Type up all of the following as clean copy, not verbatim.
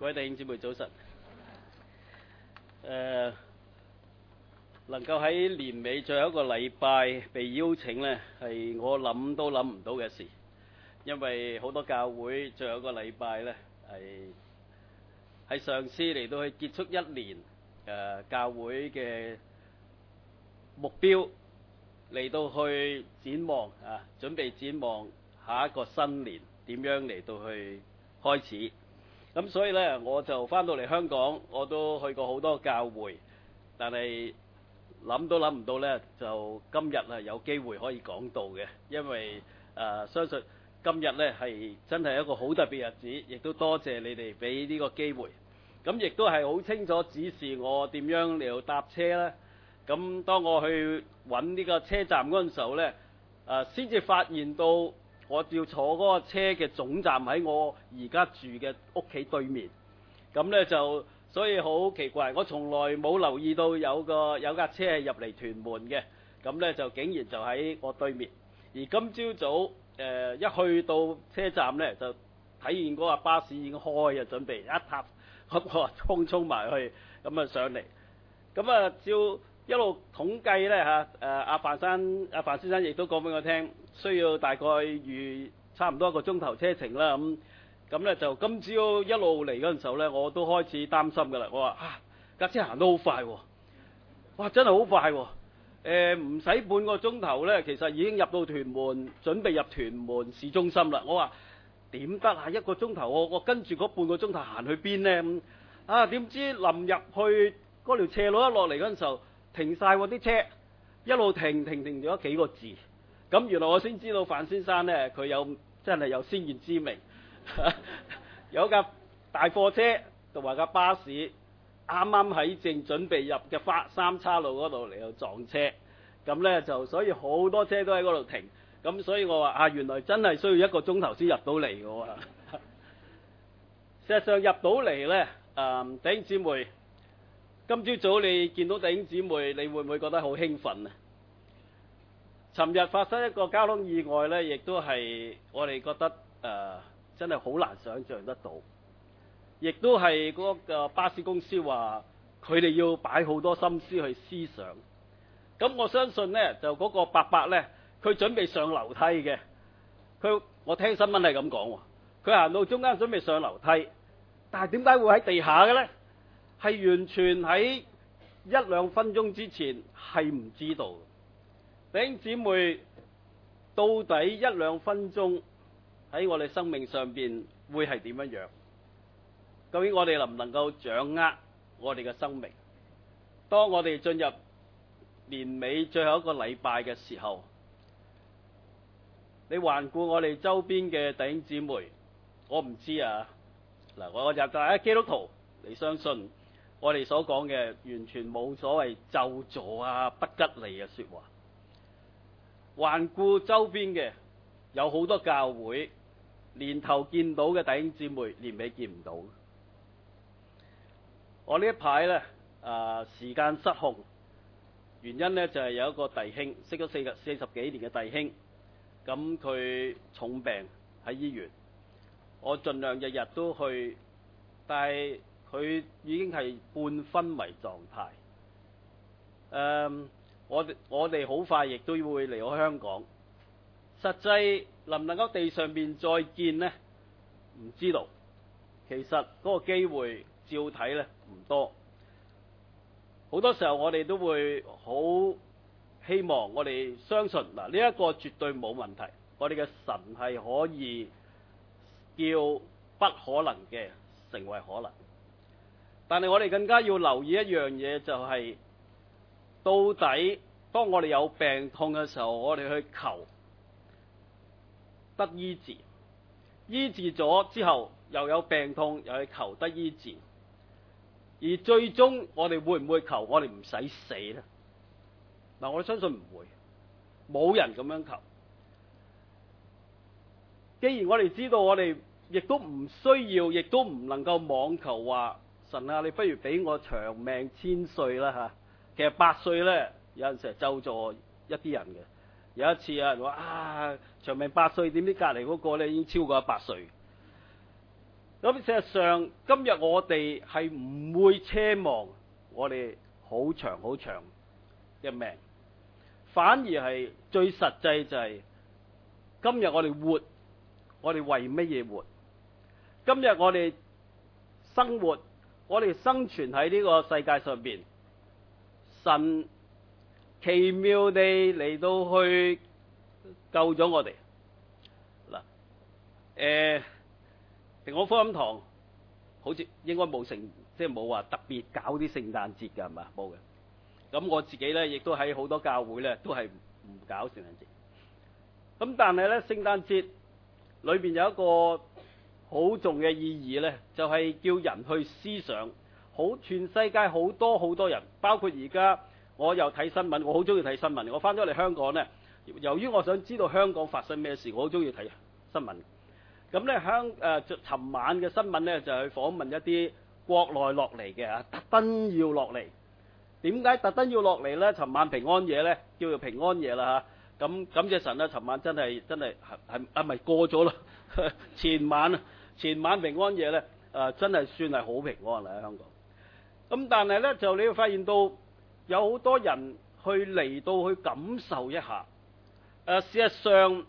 各位弟兄姊妹早晨。能夠喺年尾最後一個禮拜被邀請呢，係我諗都諗唔到嘅事，因為好多教會最後一個禮拜呢，係嘗試嚟到去結束一年教會嘅目標，嚟到去展望準備展望下一個新年點樣嚟到去開始。咁所以呢，我就返到嚟香港，我都去過好多教會，但係諗都諗唔到呢，就今日係有機會可以講道嘅，因為相信今日呢係真係一個好特別日子，亦都多謝你哋俾呢個機會。咁亦都係好清楚指示我點樣嚟到搭車啦。咁當我去揾呢個車站嗰陣時候呢，先至發現到我要坐嗰個車嘅總站喺我而家住嘅屋企對面。咁呢就所以好奇怪，我從來冇留意到有架車係入嚟屯門嘅。咁呢就竟然就喺我對面。而今朝早一去到車站呢，就睇見嗰架巴士已經開啊，準備一踏，咁我衝埋去咁上嚟。咁照一路統計呢，阿范先生亦都講俾我聽，需要大概預差唔多1個鐘頭車程啦。咁呢就今朝一路嚟嗰陣時候呢，我都開始擔心㗎啦。我話架車行得好快喎，哇真係好快喎！唔使半個鐘頭呢，其實已經入到屯門，準備入屯門市中心啦。我話點得啊？1個鐘頭我跟住嗰半個鐘頭行去邊呢？點知臨入去嗰條斜路一落嚟嗰陣時候，停晒喎啲車，一路停咗幾個字。咁原來我先知道范先生呢，佢真係有先見之明。有架大貨車同埋架巴士啱啱喺正準備入嘅三叉路嗰度嚟到撞車，咁呢就所以好多車都喺嗰度停，咁所以我話原來真係需要1個鐘頭先入到嚟嘅喎。事實上入到嚟呢，弟兄姊妹，今朝早你見到弟兄姊妹，你會唔會覺得好興奮啊？尋日發生一個交通意外呢，亦都係我哋覺得真係好難想像得到，亦都係嗰個巴士公司話佢哋要擺好多心思去思想。咁我相信呢，就嗰個伯伯呢，佢準備上樓梯嘅。我聽新聞係咁講喎，佢行到中間準備上樓梯，但係點解會喺地下嘅呢？係完全喺1-2分鐘之前係唔知道。弟兄姊妹，到底1-2分鐘喺我哋生命上邊會係點樣樣？究竟我哋能唔能夠掌握我哋嘅生命？當我哋進入年尾最後一個禮拜嘅時候，你環顧我哋周邊嘅弟兄姊妹，我唔知啊。嗱，我入大家基督徒，你相信我哋所講嘅完全冇所謂咒詛不吉利嘅說話。環顧周邊嘅有好多教會，年頭見到嘅弟兄姊妹，年尾見唔到。我呢一排呢，時間失控，原因呢就係有一個弟兄，識咗40幾年嘅弟兄，咁佢重病喺醫院，我盡量日日都去，但係佢已經係半昏迷狀態。我哋好快亦都會離開香港，實際能唔能夠地上面再見呢？唔知道。其實嗰個機會照睇呢唔多。好多時候我哋都會好希望，我哋相信呢一個絕對冇問題。我哋嘅神係可以叫不可能嘅成為可能。但係我哋更加要留意一樣嘢，就係到底當我哋有病痛嘅時候，我哋去求得醫治，醫治咗之後又有病痛，又去求得醫治，而最終我哋會唔會求我哋唔使死呢？我相信唔會，冇人咁樣求。既然我哋知道，我哋亦都唔需要，亦都唔能夠妄求話神啊，你不如俾我長命1000歲啦吓。其實100歲呢，有陣時係咒詛一啲人嘅。有一次有人話長命100歲，點知隔離嗰個呢已經超過100歲。 咁事實上，今日我哋係唔會奢望我哋好長好長嘅命，反而係最實際就係今日我哋活，我哋為乜嘢活？今日我哋生活，我哋生存喺呢個世界上邊，神奇妙地嚟到去救咗我哋。嗱，蘋果福音堂好似應該冇即係冇話特別搞啲聖誕節㗎，係嘛？冇嘅。咁我自己咧，亦都喺好多教會咧，都係唔搞聖誕節。咁但係咧，聖誕節裏邊有一個好重嘅意義咧，就係叫人去思想。全世界好多人，包括而家我又睇新聞，我好中意睇新聞。我翻咗嚟香港咧，由於我想知道香港發生咩事，我好中意睇新聞。咁咧尋晚嘅新聞咧就係訪問一啲國內落嚟嘅特登要落嚟。點解特登要落嚟咧？尋晚平安夜咧，叫做平安夜啦嚇。咁感謝神啦！尋晚真係係咪過咗啦？前晚平安夜咧，真係算係好平安啦喺香港。咁但係咧，就你會發現到有好多人嚟到去感受一下。事實上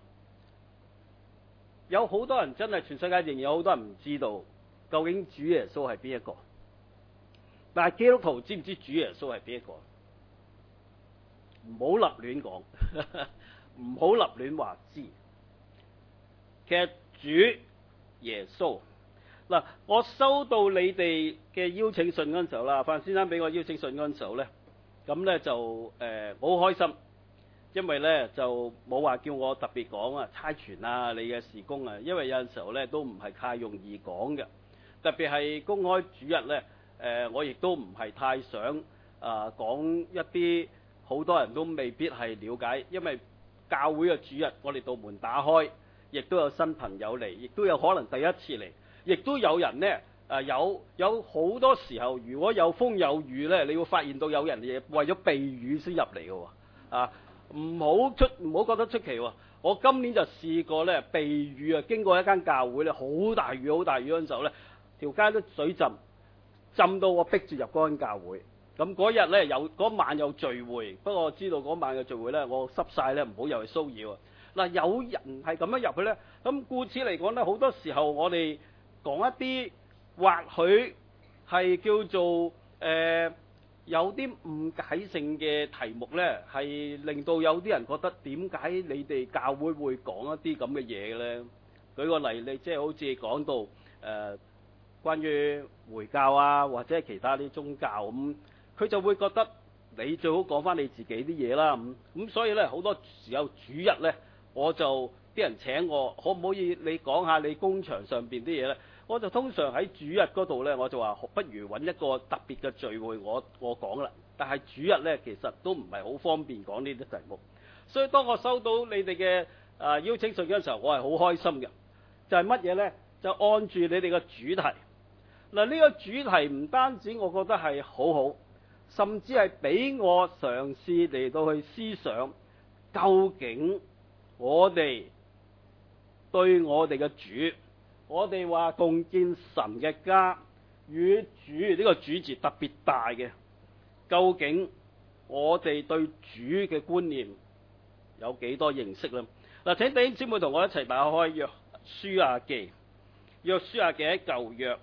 有好多人真係全世界仍然有好多人唔知道究竟主耶穌係邊一個。但係基督徒知唔知主耶穌係邊一個？唔好立亂講，唔好立亂話知。其實主耶穌嗱，我收到你哋嘅邀請信嗰陣時候啦，范先生俾我邀請信嗰陣時候咧，咁咧就我好開心，因為咧就冇話叫我特別講差傳啊你嘅事工啊，因為有陣時候咧都唔係太容易講嘅，特別係公開主日咧。我亦都唔係太想講一啲好多人都未必係了解，因為教會嘅主日我哋道門打開，亦都有新朋友嚟，亦都有可能第一次嚟，亦都有人呢有好多時候，如果有風有雨呢，你會發現到有人嘢為咗避雨先入嚟嘅喎，唔好覺得出奇喎。我今年就試過呢避雨經過一間教會呢，好大雨嗰陣時候呢，條街都水浸到我逼住入嗰間教會。咁嗰日咧嗰晚有聚會，不過我知道嗰晚嘅聚會咧，我濕晒咧，唔好入去騷擾。嗱，有人係咁樣入去咧，咁故此嚟講咧，好多時候我哋講一啲或許係叫做有啲誤解性嘅題目咧，係令到有啲人覺得點解你哋教會會講一啲咁嘅嘢嘅咧？舉個例，你即係好似講到關於回教啊，或者係其他啲宗教咁，佢就會覺得你最好講翻你自己啲嘢啦咁，所以咧好多時候主日咧，我就啲人請我，可唔可以你講下你工場上邊啲嘢咧？我就通常喺主日嗰度咧，我就話不如揾一個特別嘅聚會，我講啦。但係主日咧，其實都唔係好方便講呢啲題目，所以當我收到你哋嘅邀請信嘅時候，我係好開心嘅。就係乜嘢咧？就按住你哋嘅主題。嗱，呢個主題唔單止我覺得係好好，甚至係俾我嘗試嚟到去思想，究竟我哋對我哋嘅主，我哋話共建神嘅家與主呢個主字特別大嘅，究竟我哋對主嘅觀念有幾多認識呢？嗱，請弟兄姊妹同我一齊打開約書亞記，約書亞記喺舊約。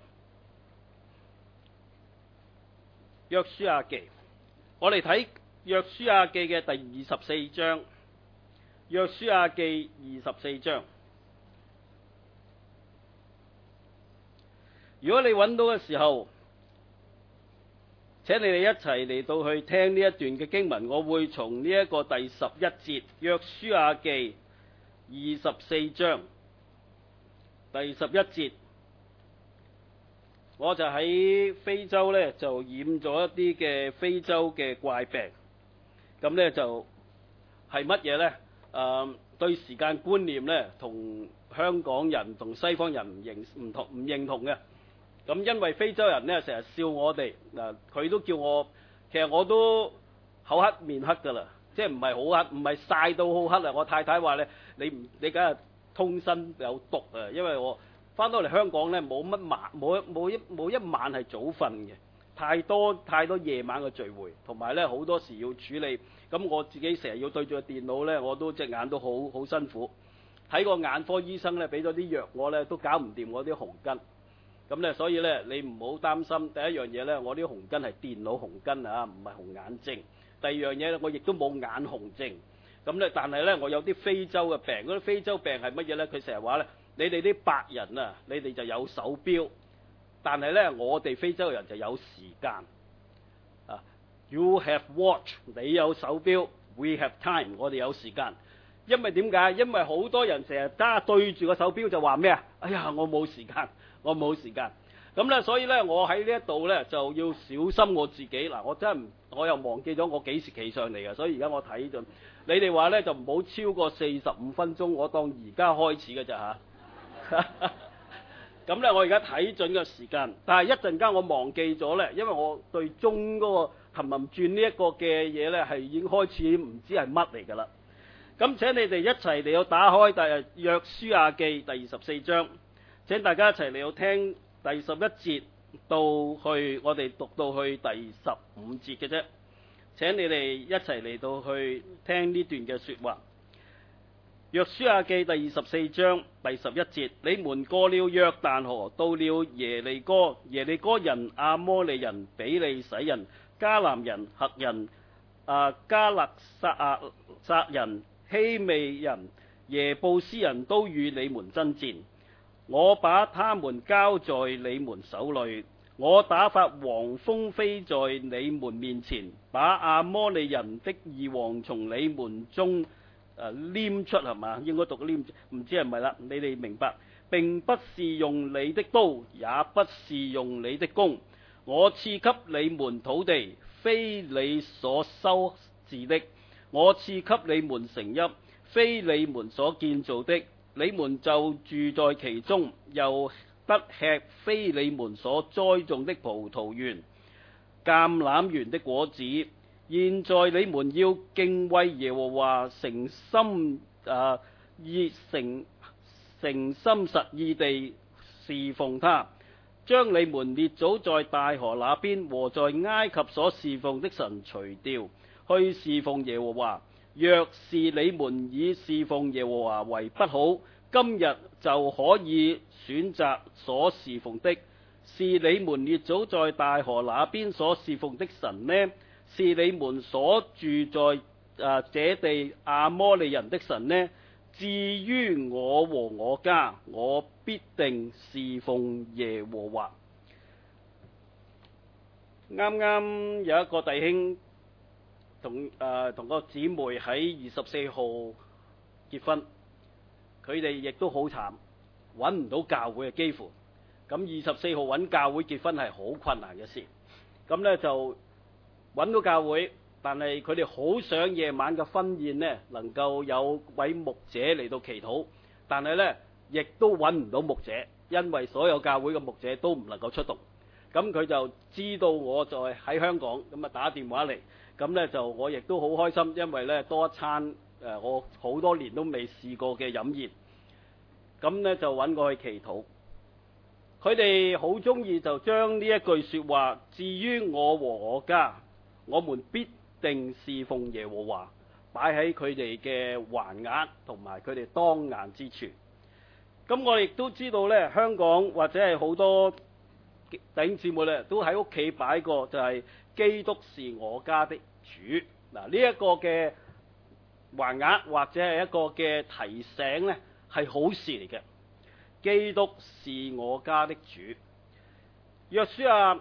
約書亞記，我哋睇約書亞記嘅第24章。約書亞記24章，如果你揾到嘅時候，請你哋一齊嚟到去聽呢一段嘅經文。我會從呢一個第11節，約書亞記24章第11節。我就喺非洲咧，就染咗一啲嘅非洲嘅怪病，咁咧就係乜嘢咧？對時間觀念咧，同香港人同西方人唔認同嘅。咁因為非洲人咧成日笑我哋，佢都叫我，其實我都口黑面黑噶啦，即係唔係好黑，唔係曬到好黑啊！我太太話咧，你梗係通身有毒啊，因為我翻到嚟香港咧冇一晚係早瞓嘅，太多夜晚嘅聚會，同埋咧好多時要處理。咁我自己成日要對住個電腦咧，我都隻眼都好辛苦。睇個眼科醫生咧，俾咗啲藥我咧，都搞唔掂我啲紅筋。咁咧，所以咧你唔好擔心。第一樣嘢咧，我啲紅筋係電腦紅筋啊，唔係紅眼症。第二樣嘢咧，我亦都冇眼紅症。咁咧，但係咧，我有啲非洲嘅病。嗰啲非洲病係乜嘢咧？佢成日話咧，你哋啲白人啊，你哋就有手錶，但係咧，我哋非洲人就有時間。啊 ，You have watch， 你有手錶 ，We have time， 我哋有時間。因為點解？因為好多人成日對住個手錶就話咩啊？哎呀，我冇時間，我冇時間。咁咧，所以咧，我喺呢一度咧就要小心我自己。嗱，我又忘記咗我幾時企上嚟嘅，所以而家我睇盡。你哋話咧就唔好超過45分鐘，我當而家開始嘅咋嚇。咁咧，我而家睇準個時間，但係一陣間我忘記咗咧，因為我對中嗰個《尋林傳》呢一個嘅嘢咧係已經開始唔知係乜嚟㗎啦。咁請你哋一齊嚟到打開《約書亞記》第24章，請大家一齊嚟到聽第11節到去我哋讀到去第15節嘅啫。請你哋一齊嚟到去聽呢段嘅說話。約書亞記第24章第11節，你們過了約旦河，到了耶利哥，耶利哥人、亞摩利人、比利洗人、迦南人、赫人、加勒撒人、希未人、耶布斯人都與你們爭戰。我把他們交在你們手裏，我打發黃蜂飛在你們面前，把亞摩利人的二王從你們中拈出，係嘛？應該讀拈，唔知係咪啦？你哋明白，並不是用你的刀，也不是用你的弓，我賜給你們土地，非你所修治的；我賜給你們城邑，非你們所建造的。你們就住在其中，又得吃非你們所栽種的葡萄園、橄欖園的果子。現在你們要敬畏耶和華，誠心實意地侍奉他，將你們列祖在大河那邊和在埃及所侍奉的神除掉，去侍奉耶和華。若是你們以侍奉耶和華為不好，今日就可以選擇所侍奉的，是你們列祖在大河那邊所侍奉的神呢？是你們所住在這地亞摩利人的神呢？至於我和我家，我必定侍奉耶和華。啱啱有一個弟兄同個姊妹喺24號結婚，佢哋亦都好慘，揾唔到教會嘅幾乎。咁24號揾教會結婚係好困難嘅事。咁呢就揾到教會，但係佢哋好想夜晚嘅婚宴呢能夠有位牧者嚟到祈禱，但係呢亦都揾唔到牧者，因為所有教會嘅牧者都唔能夠出動。咁佢就知道我在喺香港，咁啊打電話嚟。咁呢就我亦都好開心，因為呢多一餐我好多年都未試過嘅飲宴。咁呢就揾我去祈禱。佢哋好中意就將呢一句說話，至於我和我家，我們必定侍奉耶和華，擺喺佢哋嘅橫額同埋佢哋當眼之處。咁我亦都知道呢，香港或者係好多弟兄姊妹呢都喺屋企擺過，就係基督是我家的主。嗱，呢一個嘅橫額或者係一個嘅提醒呢，係好事嚟嘅。基督是我家的主。約書亞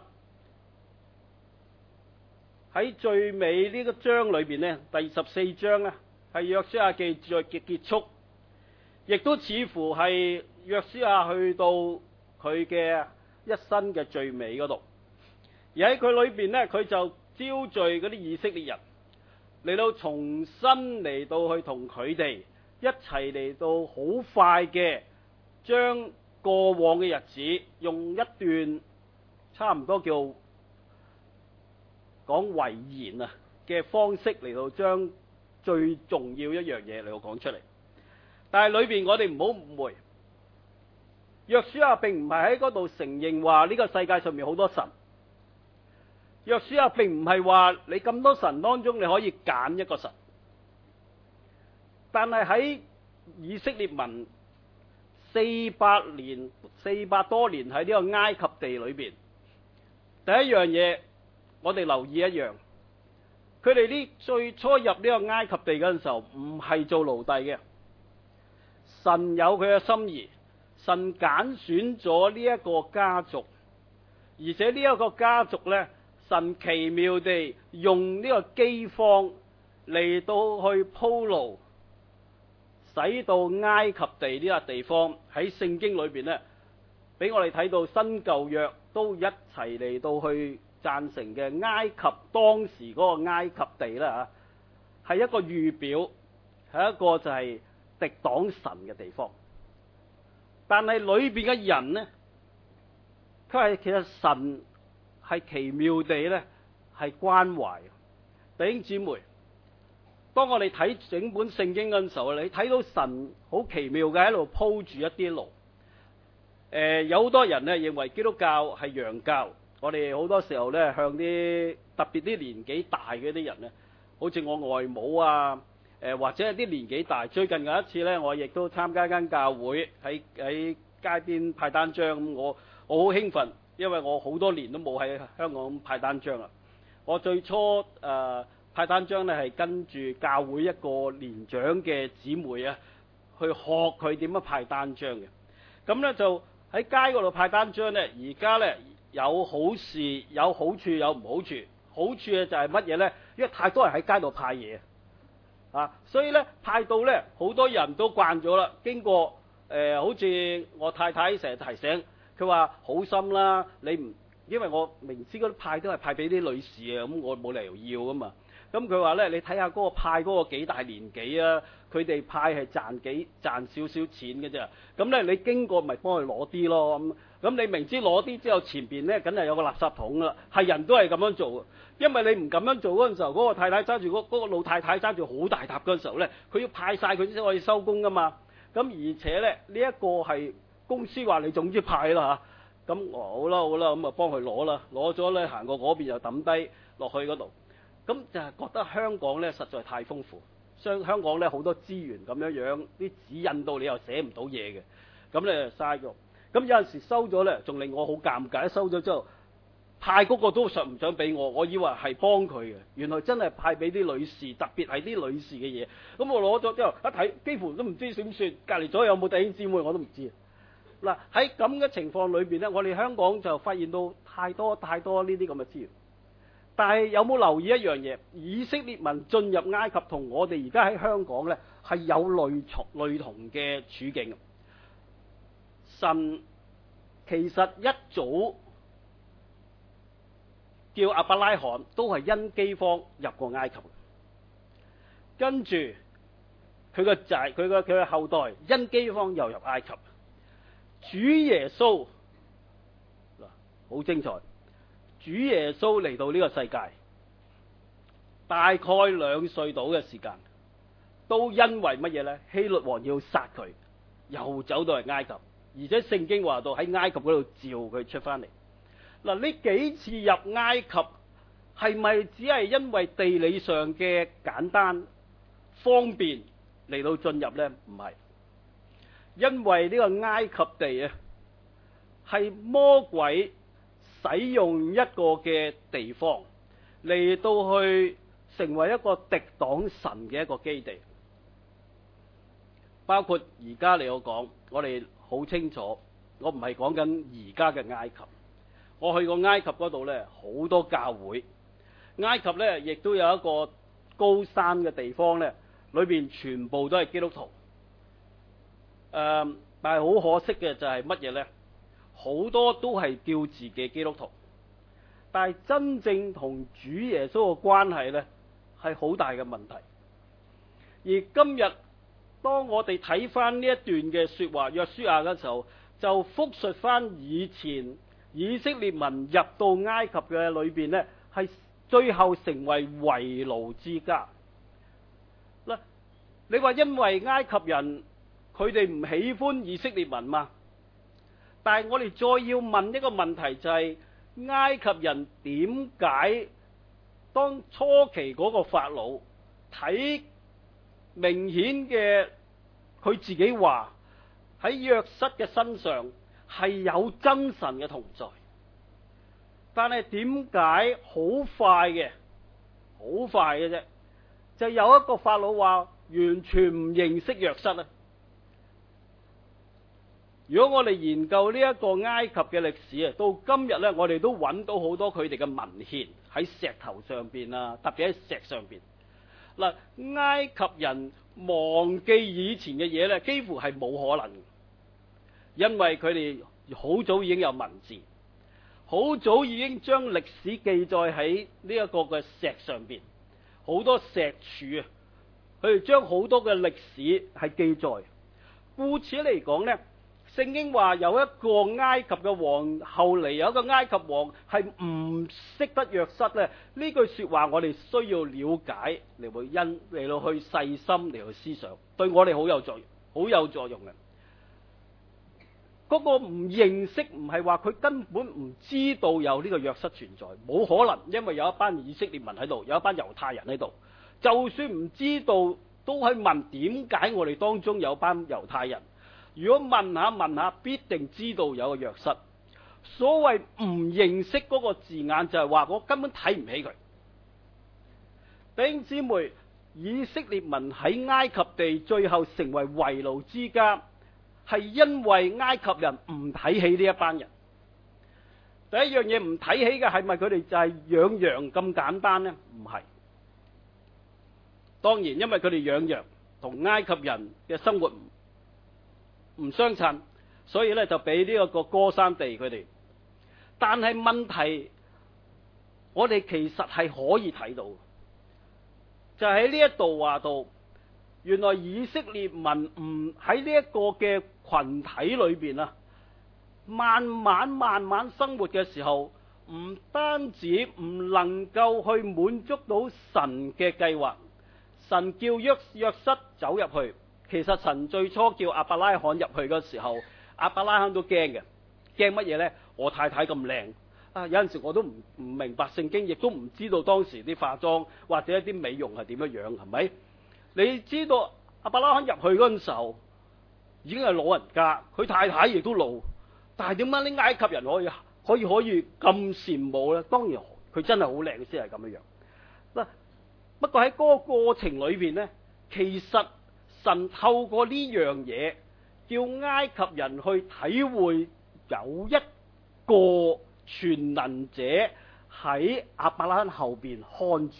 喺最尾呢個章裏邊呢，第14章呢係約書亞記嘅結束，亦都似乎係約書亞去到佢嘅一生嘅最尾嗰度。而喺佢裏邊呢，佢就招聚嗰啲以色列人嚟到重新嚟到去同佢哋一齊嚟到好快嘅將過往嘅日子用一段差唔多叫講遺言嘅方式嚟到將最重要一樣嘢嚟到講出嚟。但係裏邊我哋唔好誤會， 約書亞並唔係喺嗰度承認話呢個世界上面好多神。約書亞並唔係話你咁多神當中你可以揀一個神。但係喺以色列民400多年喺呢個埃及地裏邊，第一樣嘢我哋留意一樣，佢哋呢最初入呢個埃及地嗰陣時候唔係做奴隸嘅，神有佢嘅心意，神揀選咗呢一個家族，而且呢一個家族呢，神奇妙地用呢個饑荒嚟到去鋪路，使到埃及地呢個地方喺聖經裏邊呢，俾我哋睇到新舊約都一齊嚟到去贊成嘅埃及當時嗰個埃及地啦嚇，係一個預表，係一個就係敵擋神嘅地方。但係裏邊嘅人呢，佢係其實神係奇妙地呢係關懷弟兄姊妹。當我哋睇整本聖經嗰陣時候，你睇到神好奇妙嘅喺度鋪住一啲路。有好多人呢認為基督教係洋教，我哋好多時候呢向啲特別啲年紀大嘅啲人呢，好似我外母啊，或者係啲年紀大。最近有一次呢，我亦都參加一間教會喺街邊派單張，我好興奮，因為我好多年都冇喺香港派單張啦。我最初派單張呢係跟住教會一個年長嘅姊妹啊，去學佢點樣派單張嘅。咁呢就喺街嗰度派單張呢，而家呢有好事有好處有唔好處。好處嘅就係乜嘢呢？因為太多人喺街度派嘢啊，所以呢派到呢好多人都慣咗啦。經過好似我太太成日提醒佢話好心啦，你唔因為我明知嗰啲派都係派俾啲女士啊，咁我冇理由要㗎嘛。咁佢話呢，你睇下嗰個派嗰個幾大年紀啊，佢哋派係賺少少錢嘅啫。咁呢，你經過咪幫佢攞啲咯。咁你明知攞啲之後前邊呢梗係有個垃圾桶啦。係人都係咁樣做，因為你唔咁樣做嗰陣時候，嗰個太太揸住嗰個老太太揸住好大沓嗰陣時候呢，佢要派晒佢先可以收工噶嘛。咁而且呢，呢一個係公司話你總之派啦嚇。咁好啦，咁啊幫佢攞啦，攞咗呢行過嗰邊又抌低落去嗰度。咁就係覺得香港呢實在太豐富，香港呢好多資源咁樣啲指引到你又寫唔到嘢嘅，咁呢嘥咗。咁有陣時收咗呢，仲令我好尷尬。收咗之後，派嗰個都唔想俾我以為係幫佢嘅，原來真係派俾啲女士，特別係啲女士嘅嘢。咁我攞咗之後一睇，幾乎都唔知點算，隔離左右有冇弟兄姊妹我都唔知。嗱，喺咁嘅情況裏邊呢，我哋香港就發現到太多呢啲咁嘅資源。但係有冇留意一樣嘢？以色列民進入埃及同我哋而家喺香港呢係有類同嘅處境。神其實一早叫亞伯拉罕都係因饑荒入過埃及，跟住佢個仔佢嘅後代因饑荒又入埃及。主耶穌嗱，好精彩。主耶穌嚟到呢個世界，大概2歲到嘅時間，都因為乜嘢呢？希律王要殺佢，又走到嚟埃及，而且聖經話到喺埃及嗰度召佢出翻嚟。嗱，呢幾次入埃及係咪只係因為地理上嘅簡單方便嚟到進入呢？唔係，因為呢個埃及地啊係魔鬼使用一個嘅地方嚟到去成為一個敵擋神嘅一個基地。包括而家嚟講，我哋好清楚，我唔係講緊而家嘅埃及。我去過埃及嗰度呢，好多教會。埃及呢亦都有一個高山嘅地方呢，裏邊全部都係基督徒。但係好可惜嘅就係乜嘢呢？好多都係叫自己基督徒，但係真正同主耶穌嘅關係呢，係好大嘅問題。而今日當我哋睇翻呢一段嘅說話，約書亞嘅時候，就複述翻以前以色列民入到埃及嘅裏邊呢，係最後成為為奴之家。嗱，你話因為埃及人佢哋唔喜歡以色列民嘛？ 但係我哋再要問一個問題，就係埃及人點解當初期嗰個法老睇明顯嘅佢自己話喺約瑟嘅身上係有真神嘅同在，但係點解好快嘅啫，就有一個法老話完全唔認識約瑟呢？如果我哋研究呢一個埃及嘅歷史啊，到今日呢，我哋都揾到好多佢哋嘅文獻喺石頭上邊啊，特別喺石上邊。嗱，埃及人忘記以前嘅嘢呢，幾乎係冇可能，因為佢哋好早已經有文字，好早已經將歷史記載喺呢一個嘅石上邊，好多石柱啊，佢哋將好多嘅歷史係記載。故此嚟講呢，聖經話有一個埃及嘅王，後嚟有一個埃及王係唔識得約瑟呢。呢句說話我哋需要了解嚟到去細心嚟去思想，對我哋好有作用嘅。嗰個唔認識唔係話佢根本唔知道有呢個約瑟存在，冇可能，因為有一班以色列民喺度，有一班猶太人喺度，就算唔知道都係問點解我哋當中有班猶太人。如果問下，必定知道有個約瑟。所謂唔認識嗰個字眼，就係話我根本睇唔起佢。弟兄姊妹，以色列民喺埃及地最後成為為奴之家，係因為埃及人唔睇起呢一班人。第一樣嘢唔睇起嘅係咪佢哋就係養羊咁簡單呢？唔係。當然，因為佢哋養羊同埃及人嘅生活唔相襯，所以咧就俾呢一個歌珊地佢哋。但係問題，我哋其實係可以睇到，就喺呢一度話到，原來以色列民唔喺呢一個嘅群體裏邊啊，慢慢生活嘅時候，唔單止唔能夠去滿足到神嘅計劃，神叫約瑟走入去。其實神最初叫亞伯拉罕入去嗰時候，亞伯拉罕都驚嘅。驚乜嘢呢？我太太咁靚啊！有陣時我都唔明白聖經，亦都唔知道當時啲化妝或者一啲美容係點樣，係咪？你知道亞伯拉罕入去嗰陣時候已經係老人家，佢太太亦都老，但係點解啲埃及人可以咁羨慕呢？當然佢真係好靚先係咁樣。嗱，不過喺嗰個過程裏邊呢，其實神透過呢樣嘢，叫埃及人去體會有一個全能者喺亞伯拉罕後邊看住。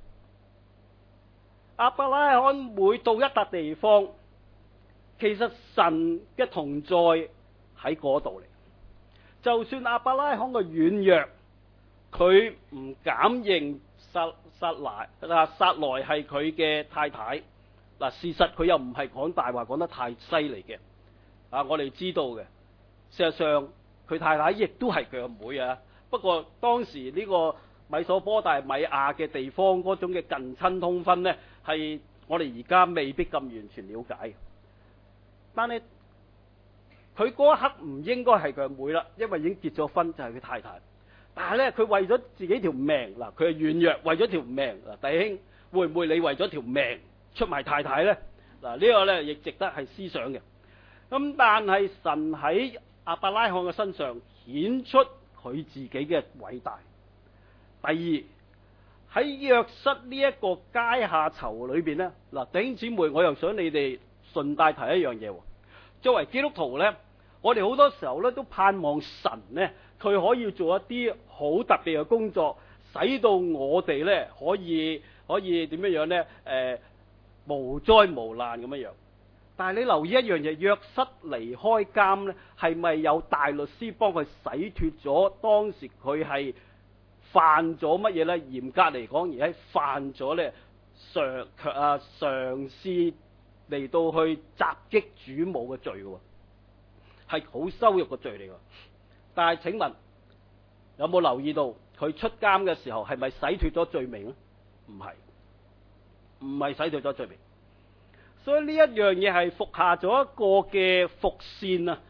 亞伯拉罕每到一笪地方，其實神嘅同在喺嗰度嚟。就算亞伯拉罕嘅軟弱，佢唔敢認撒萊係佢嘅太太。嗱，事實佢又唔係講大話講得太犀利嘅，我哋知道嘅。事實上佢太太亦都係佢嘅妹啊。不過當時呢個米索波大米亞嘅地方嗰種嘅近親通婚呢，係我哋而家未必咁完全了解。但係佢嗰一刻唔應該係佢嘅妹啦，因為已經結咗婚就係佢太太。但係呢，佢為咗自己條命，嗱，佢係軟弱，為咗條命。嗱，弟兄，會唔會你為咗條命出賣太太呢？嗱，呢個呢亦值得係思想嘅。咁但係神喺亞伯拉罕嘅身上顯出佢自己嘅偉大。第二，喺約瑟呢一個階下囚裏邊呢，嗱，弟兄姊妹，我又想你哋順帶提一樣嘢。作為基督徒呢，我哋好多時候呢都盼望神呢，佢可以做一啲好特別嘅工作，使到我哋呢可以點樣呢？無災無難咁樣。但係你留意一樣嘢，約瑟離開監呢，係咪有大律師幫佢洗脫咗當時佢係犯咗乜嘢呢？嚴格嚟講，而係犯咗呢嘗試嚟到去襲擊主母嘅罪嘅，係好羞辱嘅罪嚟嘅。但係請問有冇留意到佢出監嘅時候係咪洗脫咗罪名呢？唔係洗脫咗罪名。所以呢一樣嘢係服下咗一個嘅伏線啊，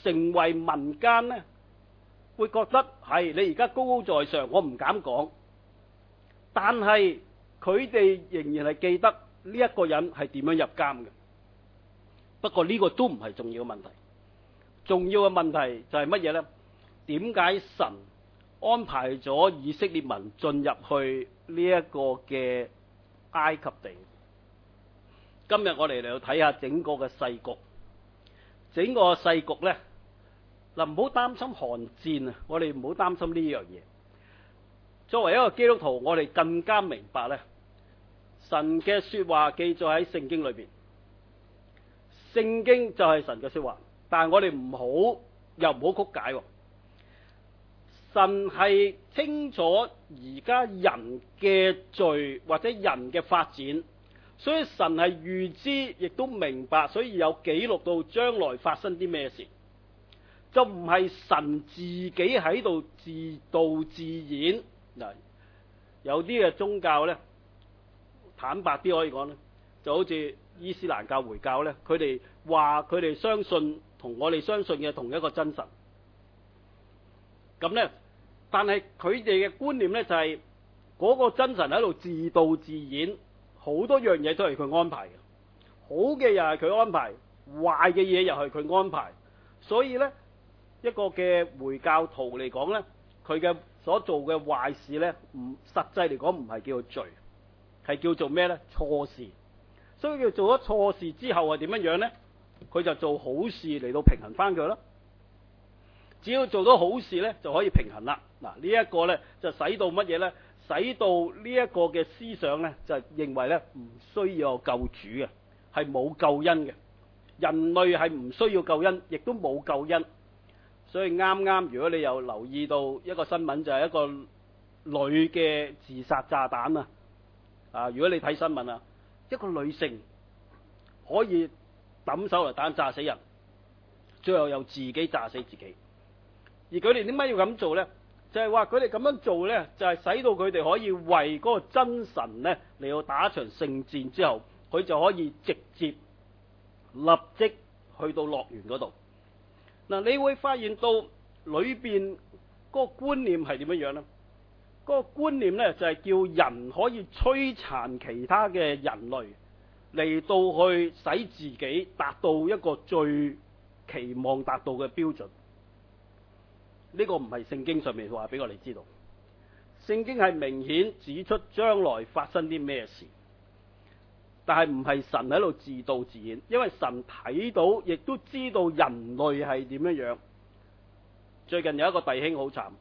成為民間呢會覺得係你而家高高在上，我唔敢講，但係佢哋仍然係記得呢一個人係點樣入監嘅。不過呢個都唔係重要嘅問題，重要嘅問題就係乜嘢呢？點解神安排咗以色列民進入去呢一個嘅埃及地？今日我哋嚟到睇下整個嘅世局，整個世局呢，嗱，唔好擔心寒戰啊！我哋唔好擔心呢樣嘢。作為一個基督徒，我哋更加明白呢，神嘅說話記載喺聖經裏邊，聖經就係神嘅說話，但係我哋又唔好曲解喎。神係清楚而家人嘅罪或者人嘅發展，所以神係預知，亦都明白，所以有記錄到將來發生啲咩事，就唔係神自己喺度自導自演。嗱，有啲嘅宗教呢，坦白啲可以講呢，就好似伊斯蘭教、回教呢，佢哋話佢哋相信同我哋相信嘅同一個真神，咁呢，但係佢哋嘅觀念呢，就係嗰個真神喺度自導自演，好多樣嘢都係佢安排嘅，好嘅又係佢安排，壞嘅嘢又係佢安排。所以呢，一個嘅回教徒嚟講呢，佢嘅所做嘅壞事呢，實際嚟講唔係叫做罪，係叫做咩呢？錯事。所以佢做咗錯事之後係點樣呢？佢就做好事嚟到平衡翻佢啦。只要做到好事呢，就可以平衡啦。嗱，呢一個呢，就使到乜嘢呢？使到呢一個嘅思想呢，就認為呢唔需要有救主嘅，係冇救恩嘅。人類係唔需要救恩，亦都冇救恩。所以啱啱如果你有留意到一個新聞，就係一個女嘅自殺炸彈啊！如果你睇新聞啊，一個女性可以抌手榴彈炸死人，最後又自己炸死自己。而佢哋點解要咁做呢？就係話佢哋咁樣做呢，就係使到佢哋可以為嗰個真神呢嚟到打一場聖戰之後，佢就可以直接立即去到樂園嗰度。嗱，你會發現到裏邊嗰個觀念係點樣呢？嗰個觀念呢，就係叫人可以摧殘其他嘅人類，嚟到去使自己達到一個最期望達到嘅標準。呢個唔係聖經上面話俾我哋知道，聖經係明顯指出將來發生啲咩事，但係唔係神喺度自導自演，因為神睇到亦都知道人類係點樣樣。最近有一個弟兄好慘，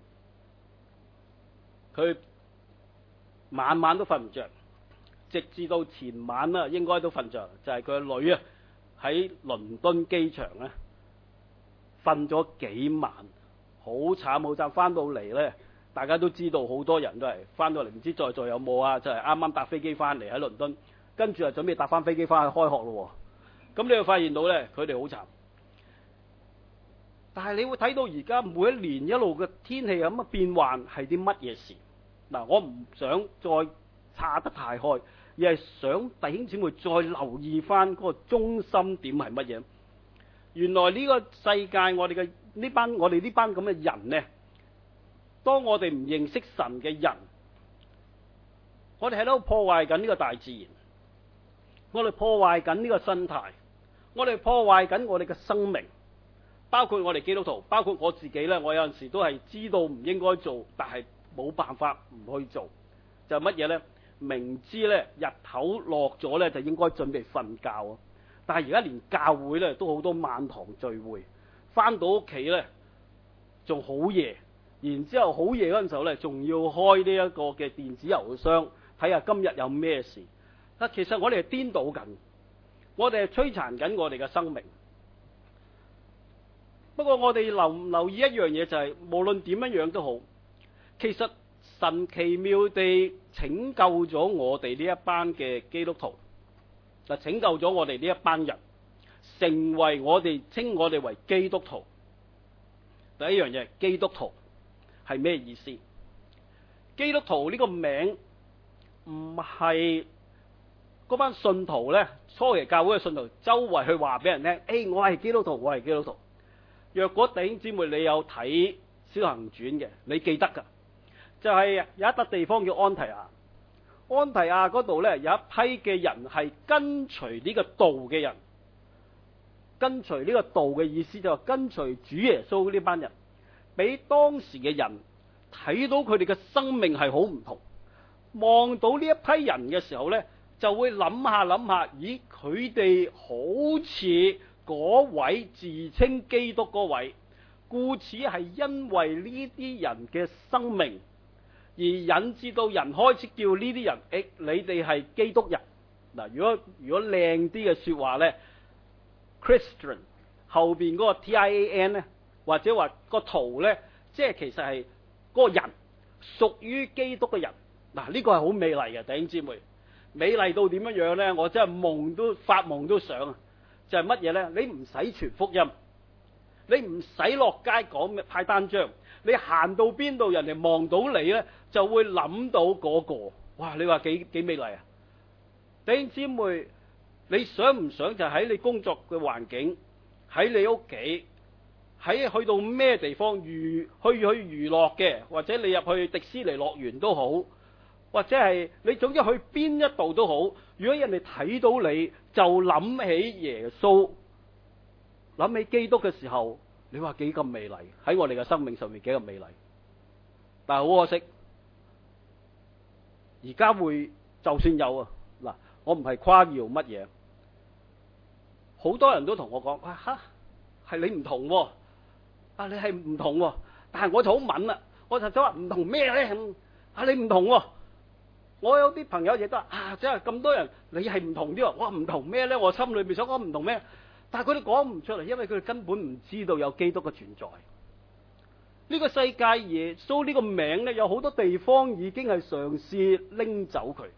佢晚晚都瞓唔着，直至到前晚啦，應該都瞓着，就係佢個女啊喺倫敦機場咧瞓咗幾晚，好慘好慘。翻到嚟咧，大家都知道好多人都係翻到嚟，唔知在座有冇啊？就係啱啱搭飛機翻嚟喺倫敦，跟住啊準備搭翻飛機翻去開學咯。咁你會發現到咧，佢哋好慘。但係你會睇到而家每一年一路嘅天氣有乜變幻係啲乜嘢事？嗱，我唔想再岔得太開，而係想弟兄姊妹再留意翻嗰個中心點係乜嘢。原來呢個世界我哋呢班咁嘅人呢，當我哋唔認識神嘅人，我哋喺度破壞緊呢個大自然，我哋破壞緊呢個生態，我哋破壞緊我哋嘅生命。包括我哋基督徒，包括我自己呢，我有陣時都係知道唔應該做，但係冇辦法唔去做。就乜嘢呢？明知呢日頭落咗呢，就應該準備瞓覺啊！但係而家連教會呢都好多晚堂聚會，翻到屋企呢仲好夜，然之後好夜嗰陣時候呢，仲要開呢一個嘅電子郵箱睇下今日有咩事。其實我哋係顛倒緊，我哋係摧殘緊我哋嘅生命。不過我哋留意一樣嘢，就係無論點樣都好，其實神奇妙地拯救咗我哋呢一班嘅基督徒，就拯救咗我哋呢一班人，成為稱我哋為基督徒。第一樣嘢，基督徒係咩意思？基督徒呢個名唔係嗰班信徒呢，初期教會嘅信徒周圍去話俾人聽，我係基督徒，我係基督徒。 若果弟兄姊妹你有睇《使徒行傳》嘅，你記得噶，就係有一笪地方叫安提亞。安提亞嗰度呢，有一批嘅人係跟隨呢個道嘅人，跟隨呢個道嘅意思就係跟隨主耶穌呢班人，俾當時嘅人睇到佢哋嘅生命係好唔同。望到呢一批人嘅時候呢，就會諗下，咦，佢哋好似嗰位自稱基督嗰位，故此係因為呢啲人嘅生命而引致到人開始叫呢啲人，你哋係基督人。嗱，如果靚啲嘅說話呢， Christian 後邊嗰個 TIAN 呢，或者話個圖呢，即係其實係嗰個人屬於基督嘅人。嗱，呢個係好美麗嘅，弟兄姊妹，美麗到點樣呢？我真係發夢都想啊！就係乜嘢呢？你唔使傳福音，你唔使落街講派單張，你行到邊度，人哋望到你呢，就會諗到嗰個。哇！你話幾美麗啊！弟兄姊妹，你想唔想就喺你工作嘅環境，喺你屋企，去到咩地方去娛樂嘅，或者你入去迪士尼樂園都好，或者係你總之去邊一度都好，如果人哋睇到你就諗起耶穌，諗起基督嘅時候，你話幾咁美麗，喺我哋嘅生命上面幾咁美麗。但係好可惜，而家會就算有啊，嗱，我唔係誇耀乜嘢，好多人都同我講，係你唔同喎，你係唔同喎，但係我就好敏啦，我就想話唔同咩咧？你唔同喎。我有啲朋友亦都話真係咁多人，你係唔同啲喎。我話唔同咩咧？我心裏面想講唔同咩？但係佢哋講唔出嚟，因為佢哋根本唔知道有基督嘅存在。呢個世界耶穌呢個名咧，有好多地方已經係嘗試拎走佢。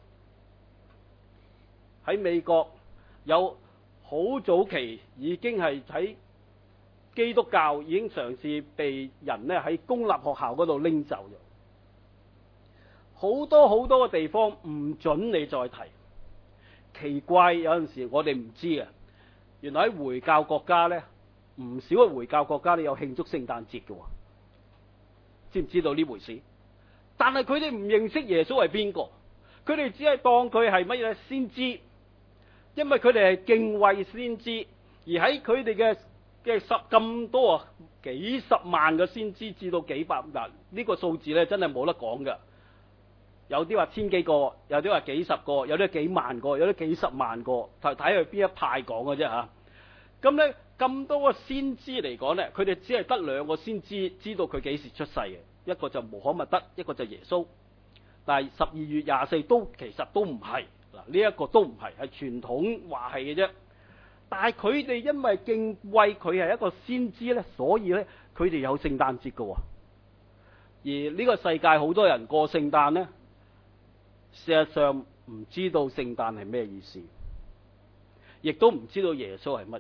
喺美國有好早期已經係喺基督教已經嘗試被人咧喺公立學校嗰度拎走咗。好多嘅地方唔准你再提。奇怪，有陣時我哋唔知嘅，原來喺回教國家呢，唔少嘅回教國家都有慶祝聖誕節嘅，知唔知道呢回事？但係佢哋唔認識耶穌係邊個，佢哋只係當佢係乜嘢先知，因為佢哋係敬畏先知，而喺佢哋嘅咁多幾十萬嘅先知至到幾百，呢個數字呢真係冇得講㗎。有啲話千幾個，有啲話幾十個，有啲幾萬個，有啲幾十萬個，睇佢邊一派講嘅啫嚇。咁呢，咁多個先知嚟講呢，佢哋只係得兩個先知知道佢幾時出世嘅，一個就穆罕默德，一個就耶穌。但係12月24其實都唔係，嗱，呢一個都唔係，係傳統話係嘅啫。但係佢哋因為敬畏佢係一個先知呢，所以呢，佢哋有聖誕節嘅。而呢個世界好多人過聖誕呢，事實上唔知道聖誕係咩意思，亦都唔知道耶穌係乜嘢。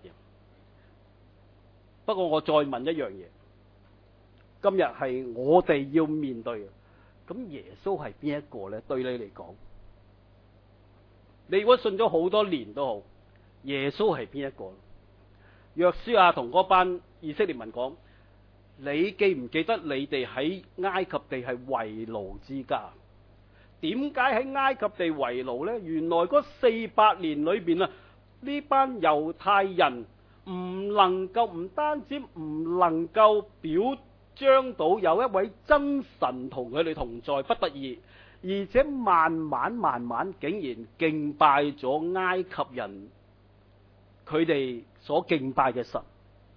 不過我再問一樣嘢，今日係我哋要面對嘅，咁耶穌係邊一個呢？對你嚟講，你如果信咗好多年都好，耶穌係邊一個？約書亞同嗰班以色列民講，你記唔記得你哋喺埃及地係為奴之家？點解喺埃及地為奴呢？原來嗰400年裏邊啊，呢班猶太人唔單止唔能夠表彰到有一位真神同佢哋同在，不得已，而且慢慢竟然敬拜咗埃及人佢哋所敬拜嘅神。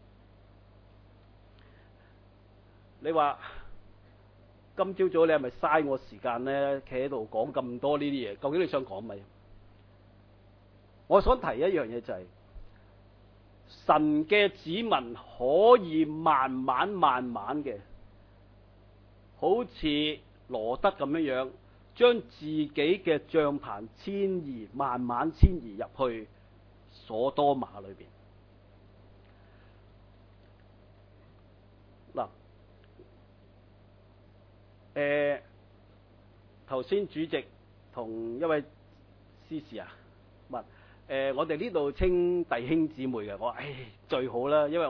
你話今朝早你係咪嘥我時間呢？企喺度講咁多呢啲嘢，究竟你想講乜嘢？我想提一樣嘢就係，神嘅子民可以慢慢嘅，好似羅德咁樣，將自己嘅帳棚慢慢遷移入去所多瑪裏邊。嗱，頭先主席同一位司事問，我哋呢度稱弟兄姊妹嘅，我最好啦，因為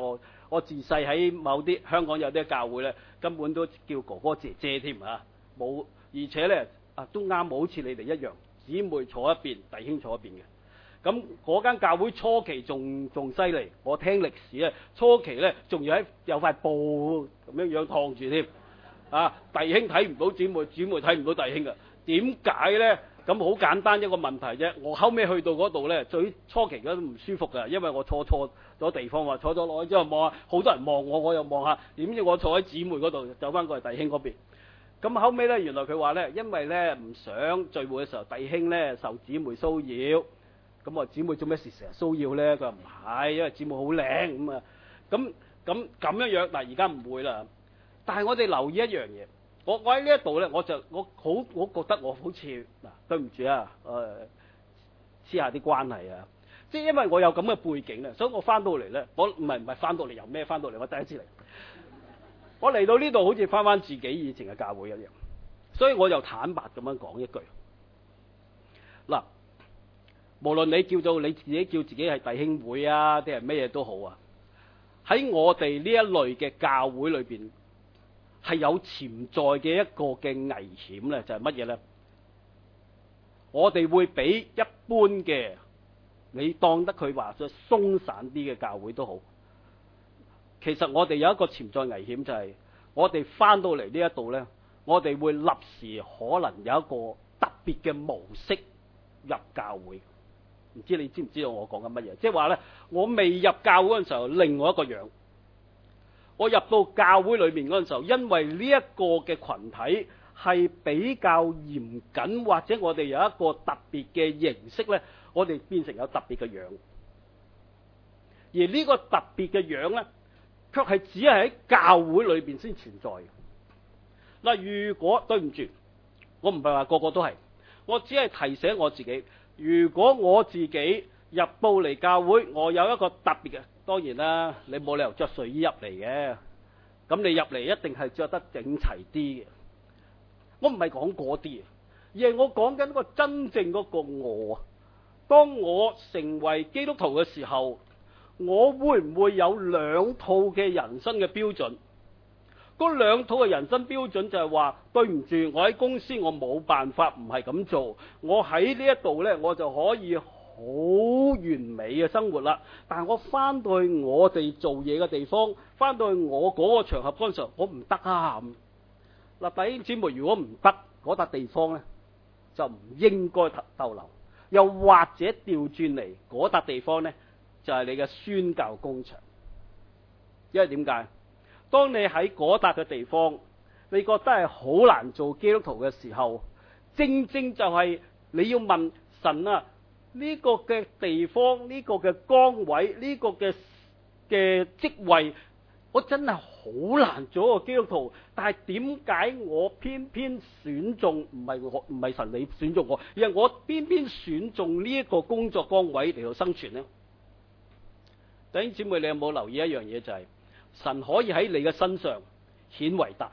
我自細喺某啲香港有啲教會咧，根本都叫哥哥姐姐添啊，冇，而且咧都啱好似你哋一樣，姊妹坐一邊，弟兄坐一邊嘅。咁嗰間教會初期仲犀利，我聽歷史咧，初期咧仲要有塊布咁樣燙住添，弟兄睇唔到姊妹，姊妹睇唔到弟兄嘅。點解咧？咁好簡單一個問題啫。我後尾去到嗰度咧，最初期嗰都唔舒服㗎，因為我坐錯咗地方，坐咗落去之後望下，好多人望我，我又望下，點知我坐喺姊妹嗰度，走翻過嚟弟兄嗰邊。咁後尾咧，原來佢話咧，因為咧唔想聚會嘅時候弟兄咧受姊妹騷擾。咁我姊妹做咩事成日騷擾咧？佢話唔係，因為姊妹好靚咁啊。咁樣嗱，而家唔會啦。但係我哋留意一樣嘢，我喺呢一度咧，我覺得我好似嗱，對唔住啊，黐下啲關係啊。即係因為我有咁嘅背景咧，所以我翻到嚟咧，我唔係翻到嚟，由咩翻到嚟？我第一次嚟，我嚟到呢度好似翻自己以前嘅教會一樣，所以我又坦白咁樣講一句嗱。無論你自己叫自己係弟兄會啊，定係咩嘢都好啊，喺我哋呢一類嘅教會裏邊，係有潛在嘅一個嘅危險咧，就係乜嘢咧？我哋會比一般嘅，你當得佢話咗鬆散啲嘅教會都好，其實我哋有一個潛在危險，就係我哋翻到嚟呢一度咧，我哋會立時可能有一個特別嘅模式入教會。唔知你知唔知道我講緊乜嘢？即係話咧，我未入教會嗰陣時候，另外一個樣；我入到教會裏面嗰陣時候，因為呢一個嘅群體係比較嚴謹，或者我哋有一個特別嘅形式咧，我哋變成有特別嘅樣。而呢個特別嘅樣咧，卻係只係喺教會裏邊先存在嘅。嗱，如果對唔住，我唔係話個個都係，我只係提醒我自己。如果我自己入到嚟教會，我有一個特別嘅，當然啦，你冇理由着睡衣入嚟嘅，咁你入嚟一定係着得整齊啲嘅。我唔係講嗰啲，而係我講緊個真正嗰個我。當我成為基督徒嘅時候，我會唔會有兩套嘅人生嘅標準？嗰兩套嘅人生標準就係話，對唔住，我喺公司我冇辦法唔係咁做，我喺呢一度呢，我就可以好完美嘅生活啦。但係我翻到去我哋做嘢嘅地方，翻到去我嗰個場合嗰陣時候，我唔得啊！嗱，弟兄姊妹，如果唔得嗰笪地方呢，就唔應該逗留。又或者調轉嚟嗰笪地方呢，就係你嘅宣教工場。因為點解？當你喺嗰笪嘅地方，你覺得係好難做基督徒嘅時候，正正就係你要問神啊，呢個嘅地方，呢個嘅崗位，呢個嘅職位，我真係好難做一個基督徒。但係點解我偏偏選中，唔係神你選中我，而係我偏偏選中呢一個工作崗位嚟到生存呢？弟兄姊妹，你有冇留意一樣嘢，就係神可以喺你嘅身上顯為大。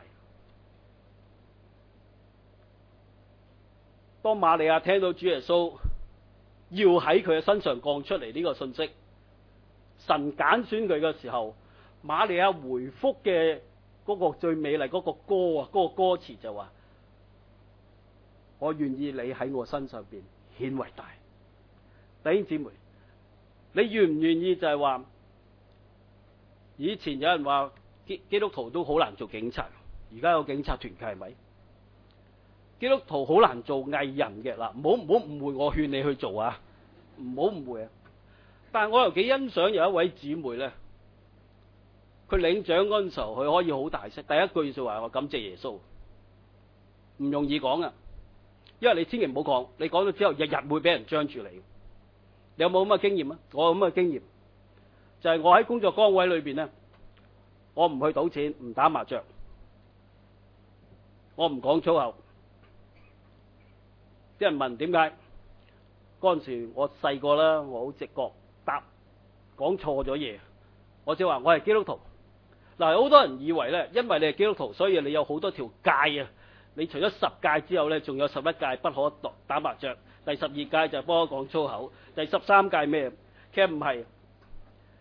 當瑪利亞聽到主耶穌要喺佢嘅身上降出嚟呢個信息，神揀選佢嘅時候，瑪利亞回覆嘅嗰個最美麗嗰個歌啊，嗰個歌詞就話：我願意你喺我身上邊顯為大。弟兄姊妹，你願唔願意？就係話，以前有人話基督徒都好難做警察，而家有警察團契係咪？基督徒好難做藝人嘅。嗱，唔好誤會，我勸你去做啊，唔好誤會啊。但係我又幾欣賞有一位姊妹咧，佢領獎嗰陣時候，佢可以好大聲，第一句說話我感謝耶穌，唔容易講啊，因為你千祈唔好講，你講咗之後日日會俾人將住你。你有冇咁嘅經驗啊？我有咁嘅經驗，就係我喺工作崗位裏邊咧，我唔去賭錢，唔打麻雀，我唔講粗口。啲人問點解？嗰陣時我細個啦，我好直覺答，講錯咗嘢，我就話我係基督徒。嗱，好多人以為咧，因為你係基督徒，所以你有好多條戒啊。你除咗10戒之後咧，仲有11戒不可打麻雀，第12戒就係不可講粗口，第13戒咩？其實唔係。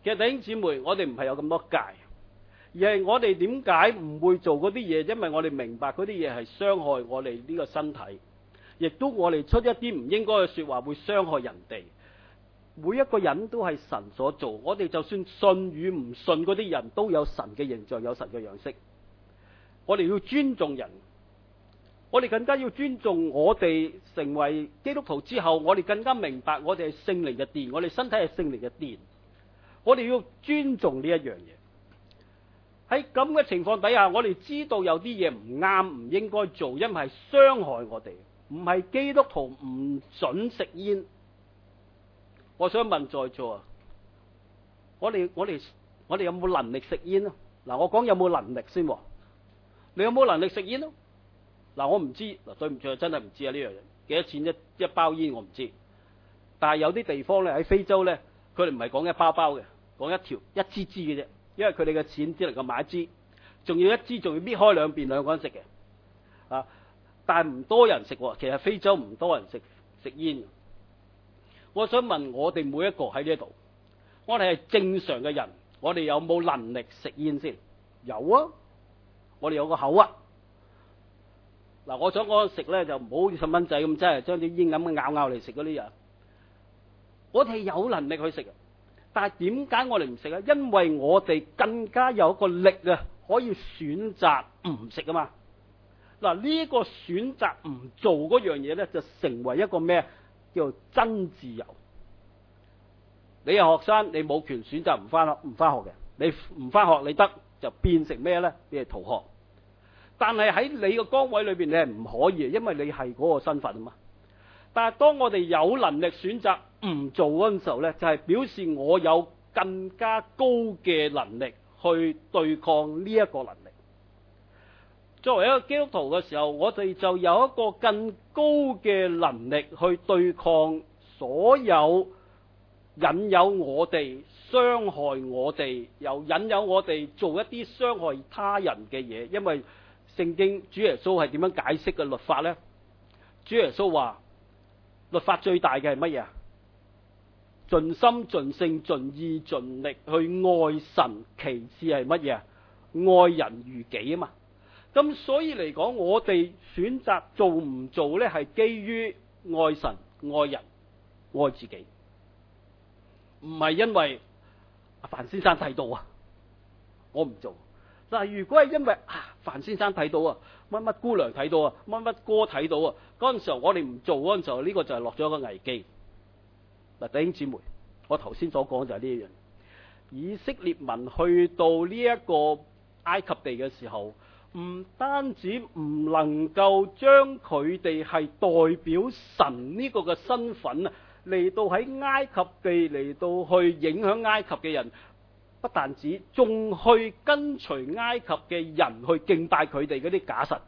其實弟兄姊妹，我哋唔係有咁多戒，而係我哋點解唔會做嗰啲嘢？因為我哋明白嗰啲嘢係傷害我哋呢個身體，亦都我哋出一啲唔應該嘅說話會傷害人哋。每一個人都係神所做，我哋就算信與唔信嗰啲人都有神嘅形象，有神嘅樣式。我哋要尊重人，我哋更加要尊重我哋成為基督徒之後，我哋更加明白我哋係聖靈嘅殿，我哋身體係聖靈嘅殿。我哋要尊重呢一樣嘢。喺咁嘅情況底下，我哋知道有啲嘢唔啱，唔應該做，因為係傷害我哋。唔係基督徒唔准食煙。我想問在座啊，我哋有冇能力食煙啊？嗱，我講有冇能力先。你有冇能力食煙啊？嗱，我唔知，嗱，對唔住，真係唔知啊，呢樣嘢幾多錢一包煙我唔知。但係有啲地方咧，喺非洲咧，佢哋唔係講一包包嘅，講一條一支支嘅啫，因為佢哋嘅錢只能夠買一支，仲要一支仲要搣開兩邊兩個人食嘅。啊，但係唔多人食喎，其實非洲唔多人食煙。我想問我哋每一個喺呢度，我哋係正常嘅人，我哋有冇能力食煙先？有啊，我哋有個口啊。嗱，我想講食咧就唔好似細蚊仔咁，真係將啲煙咁咬嚟食嗰啲人。我哋有能力去食，但係點解我哋唔食啊？因為我哋更加有一個力啊，可以選擇唔食啊嘛。嗱，呢個選擇唔做嗰樣嘢咧，就成為一個咩？叫做真自由。你係學生，你冇權選擇唔翻學嘅。你唔翻學，你得就變成咩咧？你係逃學。但係喺你個崗位裏邊，你係唔可以，因為你係嗰個身份啊嘛。但係當我哋有能力選擇唔做嗰陣時候咧，就係表示我有更加高嘅能力去對抗呢一個能力。作為一個基督徒嘅時候，我哋就有一個更高嘅能力去對抗所有引誘我哋、傷害我哋，又引誘我哋做一啲傷害他人嘅嘢。因為聖經主耶穌係點樣解釋嘅律法呢？主耶穌話律法最大嘅係乜嘢？盡心盡性盡意盡力去愛神，其次係乜嘢？愛人如己啊嘛。咁所以嚟講，我哋選擇做唔做呢，係基於愛神、愛人、愛自己，唔係因為阿范先生睇到啊，我唔做。嗱，如果係因為范先生睇到啊，乜乜姑娘睇到啊，乜乜哥睇到啊，嗰陣時候我哋唔做嗰陣時候，呢個就係落咗一個危機。嗱，弟兄姊妹，我頭先所講就係呢一樣。以色列民去到呢一個埃及地嘅時候，唔單止唔能夠將佢哋係代表神呢個嘅身份啊，嚟到喺埃及地嚟到去影響埃及嘅人，不但止，仲去跟隨埃及嘅人去敬拜佢哋嗰啲假神。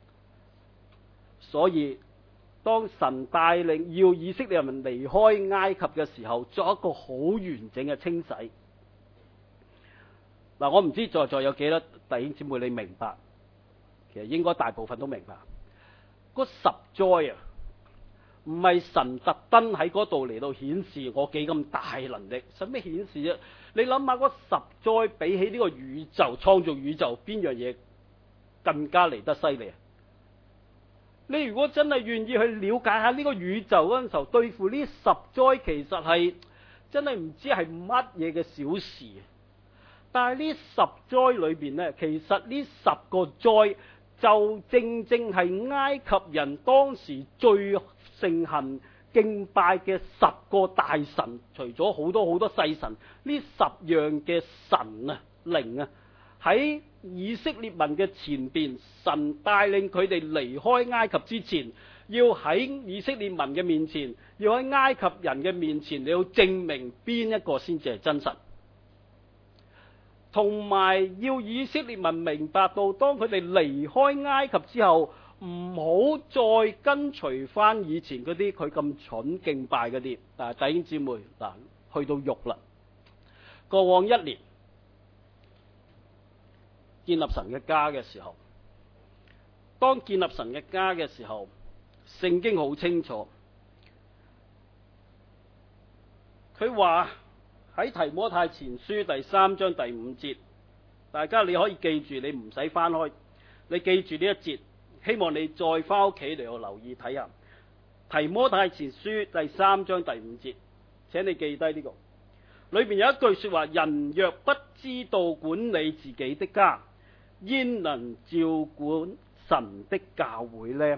所以當神帶領要以色列人民離開埃及嘅時候，作一個好完整嘅清洗。嗱，我唔知在座有幾多弟兄姊妹你明白？其實應該大部分都明白。嗰十災啊，唔係神特登喺嗰度嚟到顯示我幾咁大能力，使咩顯示啫？你諗下嗰十災比起呢個宇宙創造宇宙，邊樣嘢更加嚟得犀利啊？你如果真係願意去了解下呢個宇宙嗰陣時候，對付呢十災其實係真係唔知係乜嘢嘅小事。但係呢十災裏邊呢，其實呢十個災就正正係埃及人當時最盛行敬拜嘅十個大神，除咗好多好多細神，呢十樣嘅神啊靈啊，喺以色列民嘅前邊，神帶領佢哋離開埃及之前，要喺以色列民嘅面前，要喺埃及人嘅面前，你要證明邊一個先至係真神。同埋要以色列民明白到，當佢哋離開埃及之後，唔好再跟隨翻以前嗰啲佢咁蠢敬拜嗰啲。弟兄姊妹，嗱，去到肉啦。過往一年建立神嘅家嘅時候，當建立神嘅家嘅時候，聖經好清楚，佢話喺提摩太前書第3章第5節，大家你可以記住，你唔使翻開，你記住呢一節，希望你再翻屋企嚟度留意睇下。提摩太前書第3章第5節，請你記低呢個，裏邊有一句說話：人若不知道管理自己的家，焉能照管神的教會呢？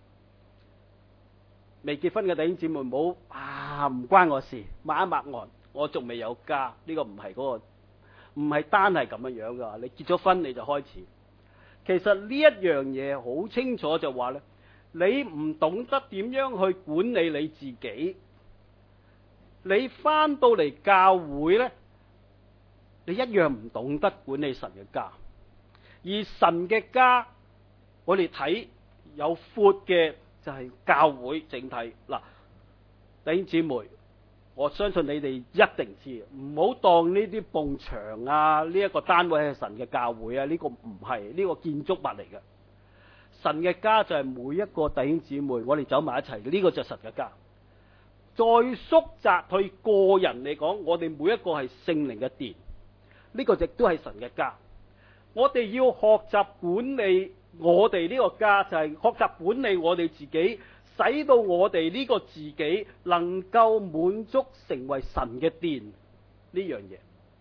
未結婚嘅弟兄姊妹唔好唔關我事，抹一抹岸，我仲未有家，呢個唔係嗰個，唔係單係咁樣樣噶。你結咗婚你就開始，其實呢一樣嘢好清楚就話呢，你唔懂得點樣去管理你自己，你翻到嚟教會呢，你一樣唔懂得管理神嘅家。而神嘅家，我哋睇有闊嘅就係教會整體。嗱，弟兄姊妹，我相信你哋一定知，唔好當呢啲埲牆啊，呢一個單位係神嘅教會啊，呢個唔係，呢個建築物嚟嘅。神嘅家就係每一個弟兄姊妹，我哋走埋一齊，呢個就係神嘅家。再縮窄去個人嚟講，我哋每一個係聖靈嘅殿，呢個亦都係神嘅家。我哋要學習管理我哋呢個家，就係學習管理我哋自己，使到我哋呢個自己能夠滿足成為神嘅殿呢樣嘢，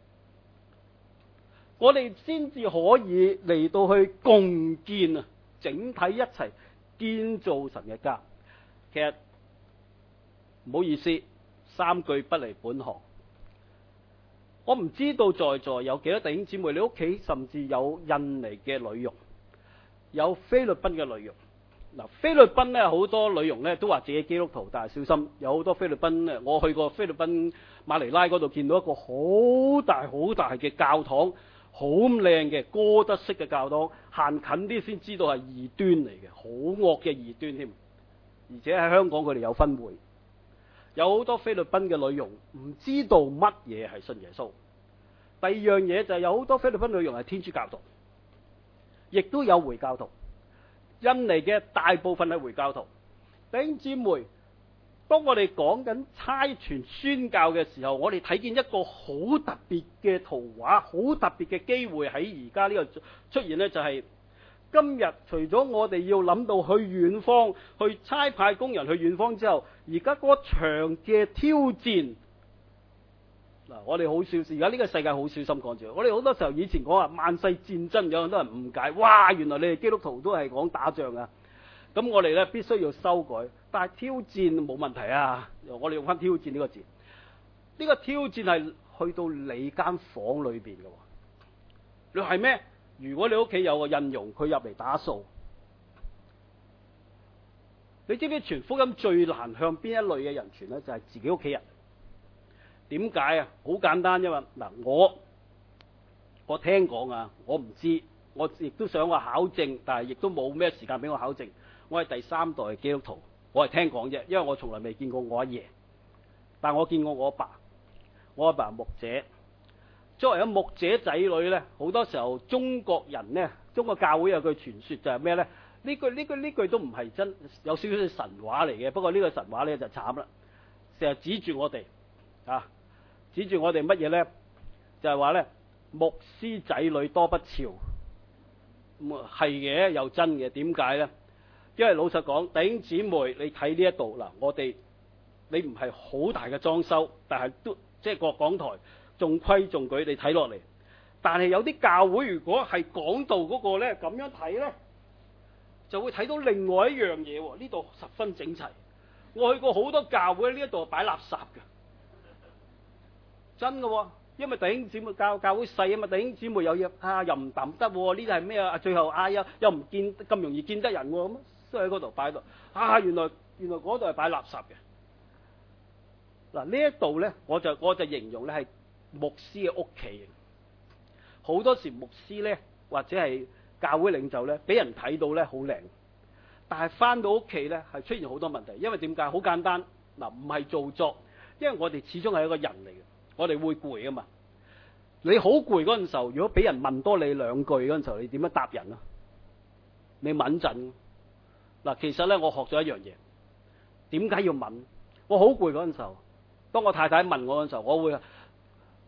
我哋先至可以嚟到去共建啊，整體一齊建造神嘅家。其實唔好意思，3句不離本行。我唔知道在座有幾多弟兄姊妹，你屋企甚至有印尼嘅女傭，有菲律賓嘅女傭。嗱，菲律賓咧好多女傭咧都話自己基督徒，但係小心有好多菲律賓咧，我去過菲律賓馬尼拉嗰度，見到一個好大好大嘅教堂，好靚嘅哥德式嘅教堂，行近啲先知道係異端嚟嘅，好惡嘅異端添。而且喺香港佢哋有分會。有好多菲律賓嘅女傭唔知道乜嘢係信耶穌。第二樣嘢就係有好多菲律賓女傭係天主教徒，亦都有回教徒。印尼嘅大部分係回教徒。弟兄姊妹，當我哋講緊差傳宣教嘅時候，我哋睇見一個好特別嘅圖畫，好特別嘅機會喺而家呢個出現呢，就係今日除咗我哋要諗到去遠方，去差派工人去遠方之後，而家嗰場嘅挑戰，嗱，我哋好小心，而家呢個世界好小心講住。我哋好多時候以前講話萬世戰爭，有好多人誤解，哇，原來你哋基督徒都係講打仗啊！咁我哋咧必須要修改，但係挑戰冇問題啊！我哋用翻挑戰呢個字，呢個挑戰係去到你間房裏邊嘅。你係咩？如果你屋企有個印傭，佢入嚟打掃，你知唔知傳福音最難向邊一類嘅人傳呢？就係自己屋企人。點解啊？好簡單啫嘛。嗱，我聽講啊，我唔知，我亦都想話考證，但係亦都冇咩時間俾我考證。我係第3代基督徒，我係聽講啫，因為我從來未見過我阿爺，但我見過我阿爸。我阿爸牧者。作為一個牧者仔女呢，好多時候中國人呢，中國教會有句傳說就係咩呢？呢句都唔係真，有少少神話嚟嘅。不過呢個神話呢就慘啦，成日指住我哋啊，指住我哋乜嘢呢？就係話呢，牧師仔女多不肖。係嘅，又真嘅。點解呢？因為老實講，弟兄姊妹，你睇呢一度嗱，你唔係好大嘅裝修，但係都即係個講台。重規重矩，你睇落嚟，但係有啲教會如果係講道嗰個呢，咁樣睇呢，就會睇到另外一樣嘢喎。呢度十分整齊，我去過好多教會，呢一度擺垃圾嘅，真嘅喎。因為弟兄姊妹教會細啊嘛，弟兄姊妹有嘢又唔抌得喎，呢度係咩啊？最後又唔見咁容易見得人喎，咁都喺嗰度擺到原來嗰度係擺垃圾嘅。嗱，呢一度呢，我就形容呢係牧師嘅屋企。好多時牧師呢，或者係教會領袖呢，俾人睇到呢好靚，但係翻到屋企呢，係出現好多問題。因為點解？好簡單，嗱，唔係做作，因為我哋始終係一個人嚟嘅，我哋會攰啊嘛。你好攰嗰陣時候，如果俾人問多你2句嗰陣時候，你點樣答人啊？你穩陣。嗱，其實呢，我學咗一樣嘢，點解要問？我好攰嗰陣時候，當我太太問我嗰陣時候，我會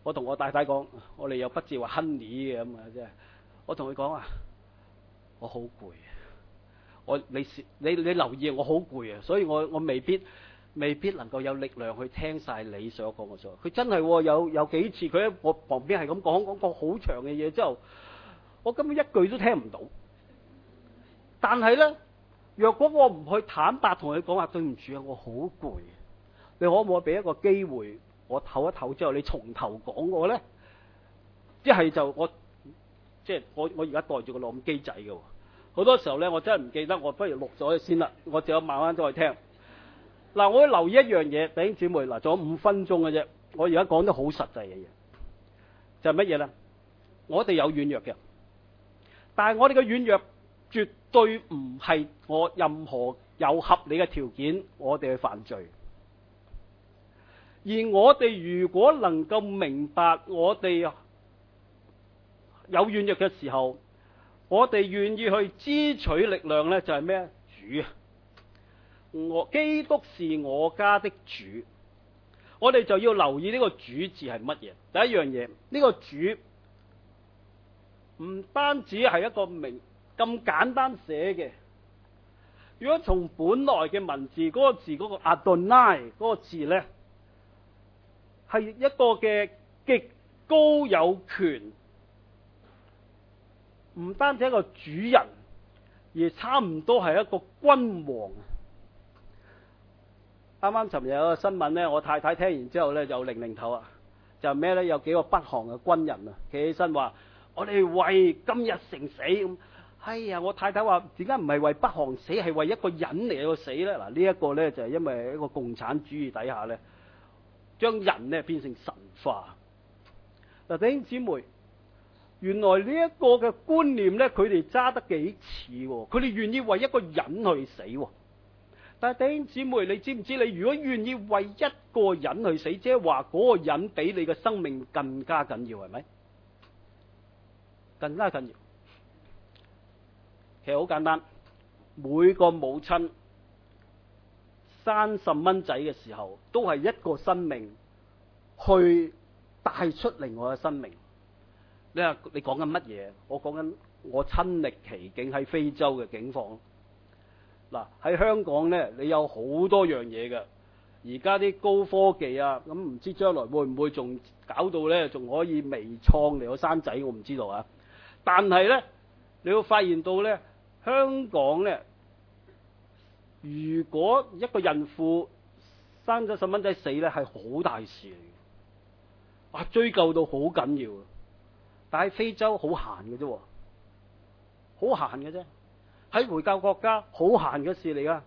我同我太太講，我哋又不至話 honey 嘅咁啊，即係我同佢講啊，我好攰啊，你留意我好攰啊，所以我未必能夠有力量去聽晒你所講嘅說話。佢真係有幾次佢喺我旁邊係咁講個好長嘅嘢之後，我根本一句都聽唔到。但係咧，若果我唔去坦白同佢講話，對唔住啊，我好攰，你可唔可以俾一個機會我唞一唞之後，你從頭講我咧？一係就我而家袋住個錄音機仔嘅，好多時候咧我真係唔記得，我不如錄咗佢先啦，我就慢慢再聽。嗱，我要留意一樣嘢，弟兄姊妹，嗱，仲有5分鐘嘅啫，我而家講得好實際嘅嘢，就係乜嘢咧？我哋有軟弱嘅，但係我哋嘅軟弱絕對唔係我任何有合理嘅條件，我哋去犯罪。而我哋如果能夠明白我哋有軟弱嘅時候，我哋願意去支取力量咧，就係咩？主啊！基督是我家的主，我哋就要留意呢個主字係乜嘢。第一樣嘢，呢個主唔單止係一個名咁簡單寫嘅。如果從本來嘅文字嗰個字嗰個 Adonai 嗰個字咧，係一個嘅極高有權，唔單止一個主人，而差唔多係一個君王。啱啱尋日有個新聞咧，我太太聽完之後咧就擰頭啊，就咩咧？有幾個北韓嘅軍人啊，企起身話：我哋為今日成死咁。哎呀，我太太話：點解唔係為北韓死，係為一個人嚟到死咧？嗱，呢一個咧就係因為一個共產主義底下咧，將人咧變成神化。嗱，弟兄姊妹，原來呢一個嘅觀念咧，佢哋揸得幾似喎，佢哋願意為一個人去死喎。但係弟兄姊妹，你知唔知？你如果願意為一個人去死，即係話嗰個人比你嘅生命更加緊要，係咪？更加緊要。其實好簡單，每個母親生10蚊仔嘅時候，都係一個生命去帶出另外嘅生命。你話你講緊乜嘢？我講緊我親歷其境喺非洲嘅境況。嗱，喺香港咧，你有好多樣嘢嘅。而家啲高科技啊，咁唔知將來會唔會仲搞到咧，仲可以微創嚟個生仔，我唔知道啊。但係咧，你會發現到咧，香港咧，如果一個孕婦生咗10蚊仔死咧，係好大事嚟嘅，哇，追究到好緊要。但係非洲好閒嘅啫，好閒嘅啫。喺回教國家好閒嘅事嚟噶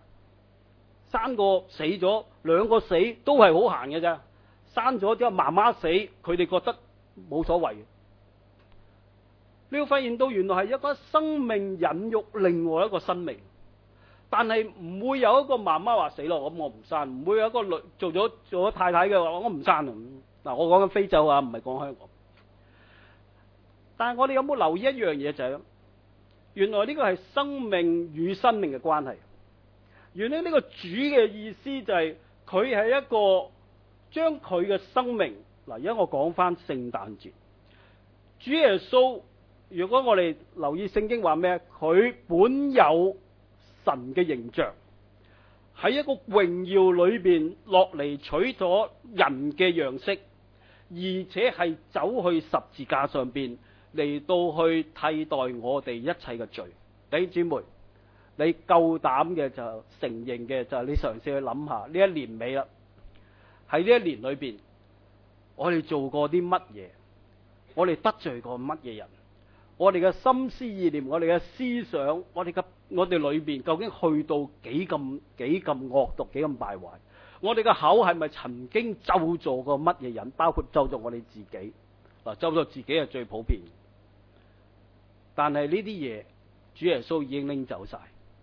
，3個死咗，2個死都係好閒嘅咋。生咗之後媽媽死，佢哋覺得冇所謂。你會發現到原來係一個生命孕育另外一個生命，但係唔會有一個媽媽話死咯，咁我唔生，唔會有一個女做咗太太嘅話我唔生。嗱，我講緊非洲啊，唔係講香港。但係我哋有冇留意一樣嘢，就係原來呢個係生命與生命嘅關係。原來呢個主嘅意思就係佢係一個將佢嘅生命。嗱，而家我講翻聖誕節，主耶穌，如果我哋留意聖經話咩？佢本有神嘅形象，喺一個榮耀裏邊落嚟取咗人嘅樣式，而且係走去十字架上邊嚟到去替代我哋一切嘅罪。弟兄姊妹，你夠膽嘅就承認嘅就係你嘗試去諗下，呢一年尾啦，喺呢一年裏邊，我哋做過啲乜嘢？我哋得罪過乜嘢人？我哋嘅心思意念，我哋嘅思想，我哋裏邊究竟去到幾咁惡毒，幾咁敗壞？我哋嘅口係咪曾經咒詛過乜嘢人？包括咒詛我哋自己。嗱，咒詛自己係最普遍，但係呢啲嘢，主耶穌已經拎走晒。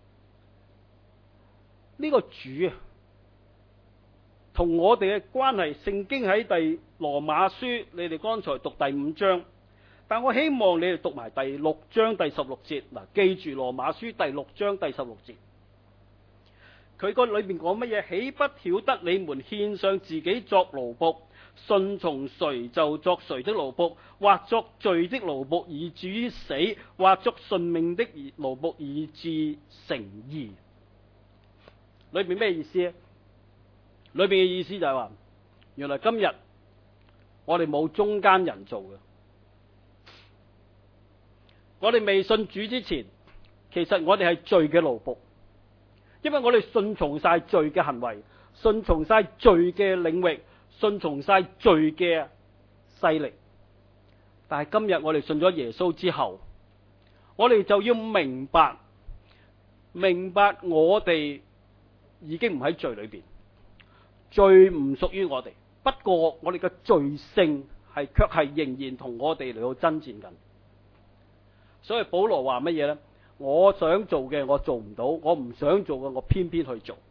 呢個主啊，同我哋嘅關係，聖經喺羅馬書，你哋剛才讀第5章。但我希望你哋讀埋第6章第16節。嗱，記住羅馬書第6章第16節，佢個裏邊講乜嘢？豈不曉得你們獻上自己作奴僕， 順從誰就作誰的奴僕，或作罪的奴僕以至於死，或作順命的奴僕以致成義。裏邊咩意思咧？裏邊嘅意思就係話，原來今日我哋冇中間人做嘅。我哋未信主之前，其實我哋係罪嘅奴僕，因為我哋順從晒罪嘅行為，順從晒罪嘅領域，順從晒罪嘅勢力。但係今日我哋信咗耶穌之後，我哋就要明白我哋已經唔喺罪裏邊，罪唔屬於我哋。不過我哋嘅罪性卻係仍然同我哋嚟到爭戰緊。所以保羅話乜嘢呢？我想做嘅我做唔到，我唔想做嘅我偏偏去做。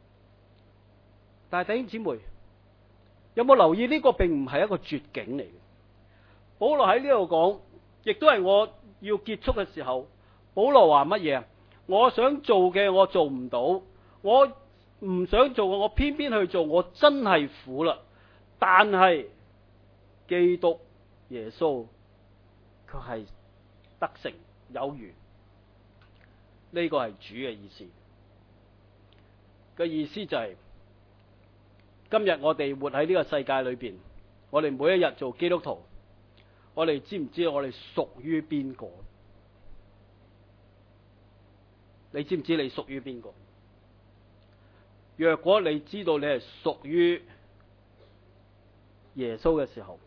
但係弟兄姊妹，有冇留意呢個並唔係一個絕境嚟嘅？保羅喺呢度講，亦都係我要結束嘅時候。保羅話乜嘢？我想做嘅我做唔到，我唔想做嘅我偏偏去做，我真係苦啦。但係基督耶穌佢係得勝有餘，呢個係主嘅意思。嘅意思就係，今日我哋活喺呢個世界裏邊，我哋每一日做基督徒，我哋知唔知道我哋屬於邊個？你知唔知你屬於邊個？若果你知道你係屬於耶穌嘅時候，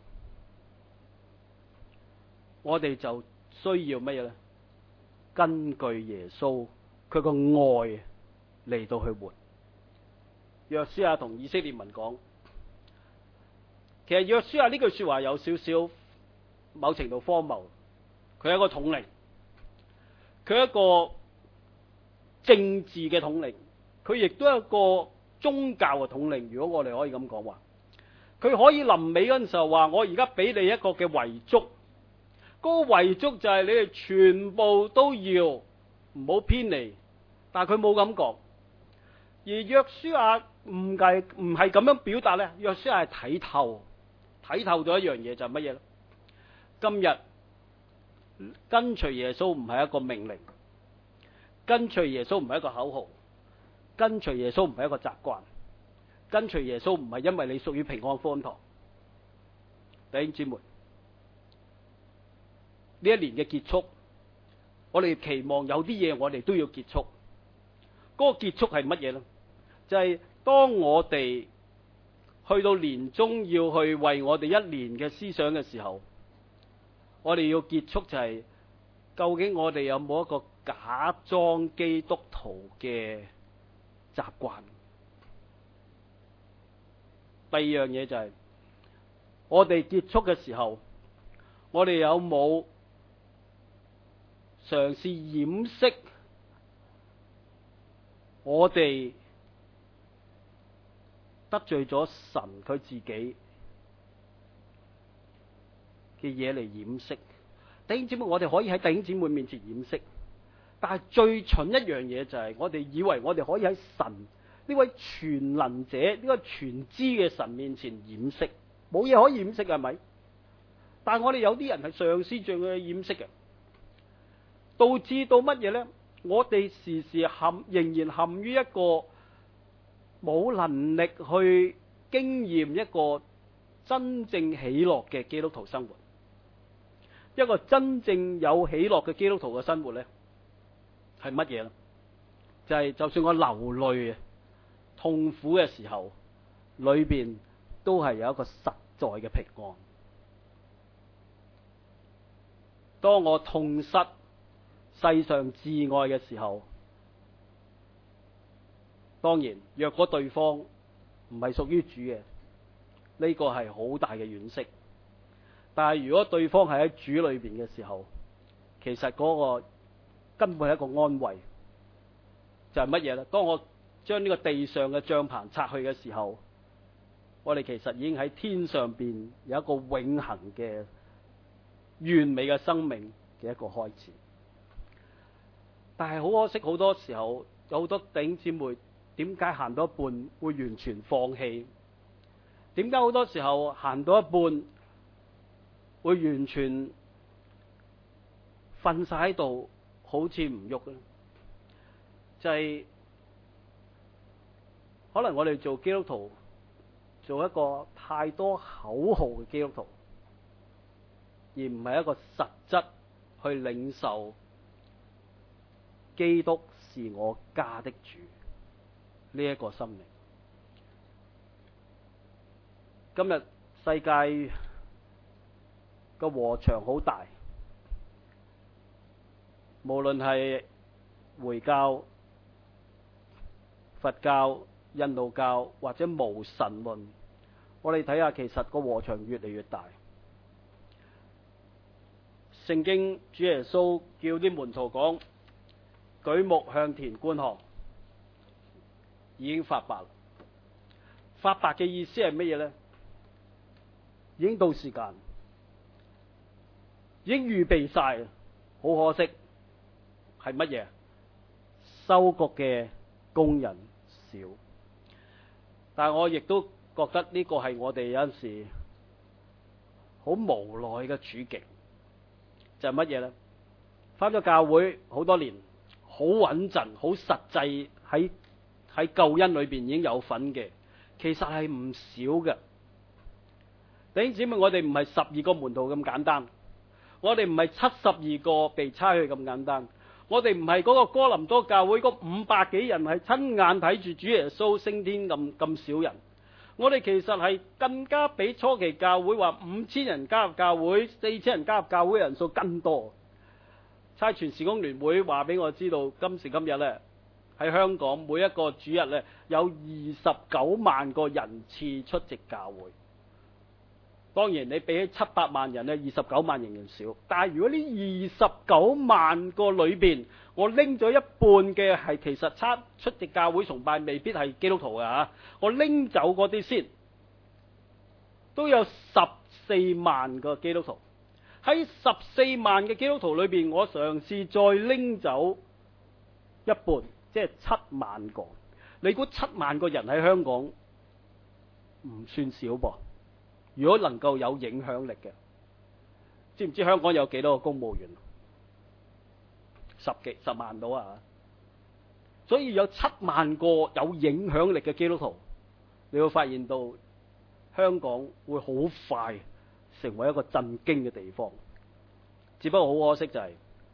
我哋就需要乜嘢呢？根據耶穌佢個愛嚟到去活。約書亞同以色列民講，其實約書亞呢句說話有少少某程度荒謬。佢係一個統領，佢係一個政治嘅統領，佢亦都係一個宗教嘅統領。如果我哋可以咁講話，佢可以臨尾嗰陣時候話：我而家俾你一個嘅遺囑，嗰個遺囑就係你哋全部都要唔好偏離。但係佢冇咁講。而約書亞唔係咁樣表達呢？約書亞係睇透咗一樣嘢，就係乜嘢呢？今日跟隨耶穌唔係一個命令，跟隨耶穌唔係一個口號，跟隨耶穌唔係一個習慣，跟隨耶穌唔係因為你屬於平安福音堂。弟兄姊妹，呢一年嘅結束，我哋期望有啲嘢我哋都要結束。嗰個結束係乜嘢呢？就係當我哋去到年終要去為我哋一年嘅思想嘅時候，我哋要結束就係究竟我哋有冇一個假裝基督徒嘅習慣？第二樣嘢就係我哋結束嘅時候，我哋有冇嘗試掩飾我哋得罪咗神佢自己嘅嘢嚟掩飾？弟兄姊妹，我哋可以喺弟兄姊妹面前掩飾，但係最蠢一樣嘢就係我哋以為我哋可以喺神呢位全能者、呢個全知嘅神面前掩飾，冇嘢可以掩飾，係咪？但係我哋有啲人係嘗試將佢掩飾嘅，導致到乜嘢呢？我哋時時仍然陷於一個冇能力去經驗一個真正喜樂嘅基督徒生活。一個真正有喜樂嘅基督徒嘅生活呢，係乜嘢呢？就係就算我流淚痛苦嘅時候，裏邊都係有一個實在嘅平安。當我痛失世上至愛嘅時候，當然若果對方唔係屬於主嘅，呢個係好大嘅惋惜。但係如果對方係喺主裏邊嘅時候，其實嗰個根本係一個安慰。就係乜嘢呢？當我將呢個地上嘅帳棚拆去嘅時候，我哋其實已經喺天上邊有一個永恆嘅完美嘅生命嘅一個開始。但係好可惜，好多時候有好多弟兄姊妹點解行到一半會完全放棄？ 點解好多時候行到一半會完全瞓晒喺度，好似唔喐咧？就係可能我哋做基督徒，做一個太多口號嘅基督徒，而唔係一個實質去領受基督是我家的主呢一個心靈。今日世界個禾場好大，無論係回教、佛教、印度教或者無神論，我哋睇下，其實個禾場越嚟越大。聖經主耶穌叫啲門徒講：舉目向田觀看，已經發白。發白嘅意思係乜嘢呢？已經到時間，已經預備晒。好可惜，係乜嘢？收割嘅工人少。但係我亦都覺得呢個係我哋有陣時好無奈嘅處境。就係乜嘢呢？返咗教會好多年，好穩陣，好實際，喺救恩裏邊已經有份嘅，其實係唔少嘅。弟兄姊妹，我哋唔係12個門徒咁簡單，我哋唔係72個被差去咁簡單，我哋唔係嗰個哥林多教會嗰500幾人係親眼睇住主耶穌升天咁少人，我哋其實係更加比初期教會話5000人加入教會、4000人加入教會人數更多。差傳事工聯會話俾我知道，今時今日呢，喺香港每一個主日呢，有29萬個人次出席教會。當然你比起700萬人呢，29萬仍然少。但係如果呢29萬個裏邊，我拎咗一半嘅係其實出席教會崇拜未必係基督徒嘅嚇，我拎走嗰啲先，都有14萬個基督徒。喺14萬嘅基督徒裏邊，我嘗試再拎走一半，即係7萬個。你估7萬個人喺香港唔算少噃？如果能夠有影響力嘅，知唔知香港有幾多個公務員？10萬到啊！所以有7萬個有影響力嘅基督徒，你會發現到香港會好快成為一個震驚嘅地方。只不過好可惜就係，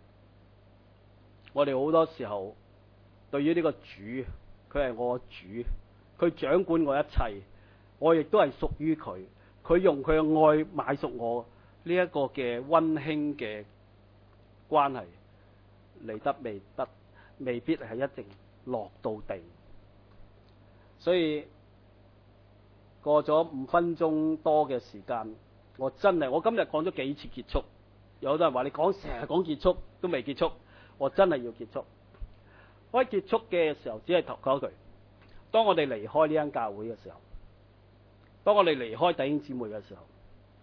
我哋好多時候對於呢個主，佢係我主，佢掌管我一切，我亦都係屬於佢。佢用佢嘅愛買贖我，呢一個嘅溫馨嘅關係嚟得未必係一定落到地。所以過咗5分鐘多嘅時間，我今日講咗幾次結束，有好多人話你成日講結束都未結束，我真係要結束。我喺結束嘅時候只係講一句：當我哋離開呢間教會嘅時候，當我哋離開弟兄姊妹嘅時候，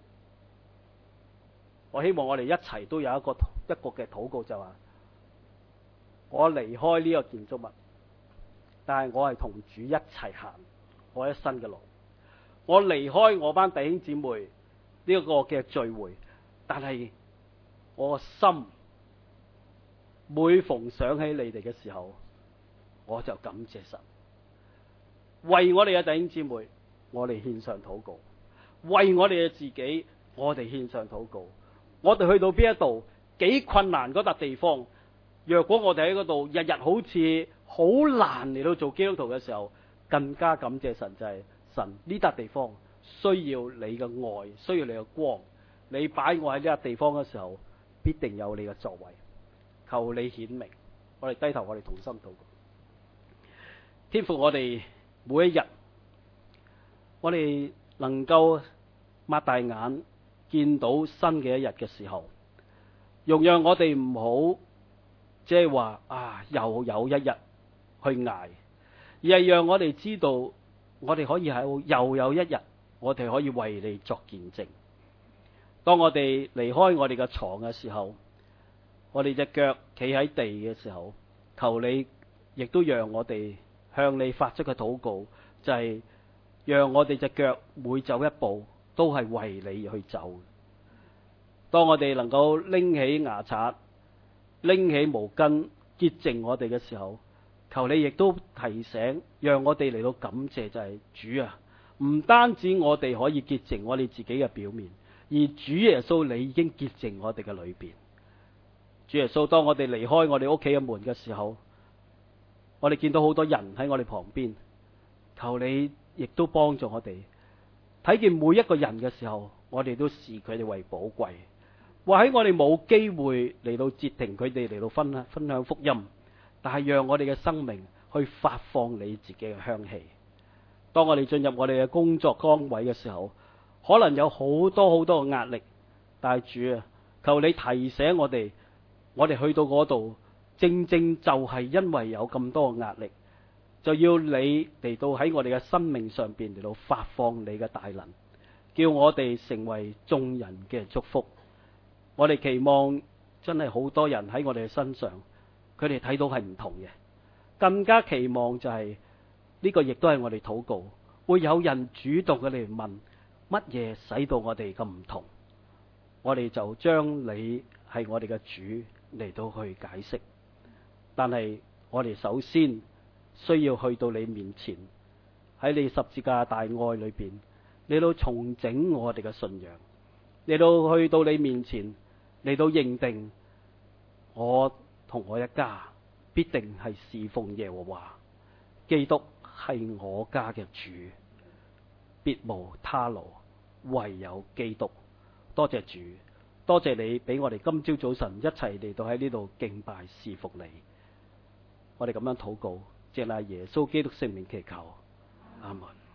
我希望我哋一齊都有一個嘅禱告，就話我離開呢個建築物，但係我係同主一齊行我一生嘅路。我離開我班弟兄姊妹呢一個嘅聚會，但係我個心每逢想起你哋嘅時候，我就感謝神。為我哋嘅弟兄姊妹，我哋獻上禱告；為我哋嘅自己，我哋獻上禱告。我哋去到邊一度，幾困難嗰笪地方，若果我哋喺嗰度日日好似好難嚟到做基督徒嘅時候，更加感謝神，就係神呢笪地方需要你嘅愛，需要你嘅光。你擺我喺呢笪地方嘅時候，必定有你嘅作為。求你顯明。我哋低頭，我哋同心禱告。天父，我哋每一日，我哋能夠擘大眼見到新嘅一日嘅時候，容讓我哋唔好即係話又有一日去捱，而係讓我哋知道我哋可以喺又有一日，我哋可以為你作見證。當我哋離開我哋嘅床嘅時候，我哋隻腳企喺地嘅時候，求你亦都讓我哋向你發出嘅禱告，就係讓我哋隻腳每走一步都係為你去走。當我哋能夠拎起牙刷、拎起毛巾潔淨我哋嘅時候，求你亦都提醒，讓我哋嚟到感謝，就係主啊，唔單止我哋可以潔淨我哋自己嘅表面，而主耶穌你已經潔淨我哋嘅裏邊。主耶穌，當我哋離開我哋屋企嘅門嘅時候，我哋見到好多人喺我哋旁邊，求你亦都幫助我哋睇見每一個人嘅時候，我哋都視佢哋為寶貴。或喺我哋冇機會嚟到截停佢哋嚟到分享福音，但係讓我哋嘅生命去發放你自己嘅香氣。當我哋進入我哋嘅工作崗位嘅時候，可能有好多嘅壓力，但係主啊，求你提醒我哋去到嗰度，正正就係因為有咁多嘅壓力，就要你嚟到喺我哋嘅生命上邊嚟到發放你嘅大能，叫我哋成為眾人嘅祝福。我哋期望真係好多人喺我哋嘅身上，佢哋睇到係唔同嘅，更加期望就係呢個亦都係我哋禱告，會有人主動嘅嚟問乜嘢使到我哋咁唔同，我哋就將你係我哋嘅主嚟到去解釋。但係我哋首先需要去到你面前，喺你十字架大愛裏邊，嚟到重整我哋嘅信仰，嚟到去到你面前，嚟到認定我同我一家必定係侍奉耶和華，基督係我家嘅主，別無他路，唯有基督。多謝主，多謝你俾我哋今朝早晨一齊嚟到喺呢度敬拜侍奉你。我哋咁樣禱告，借賴耶穌基督聖名祈求，阿門。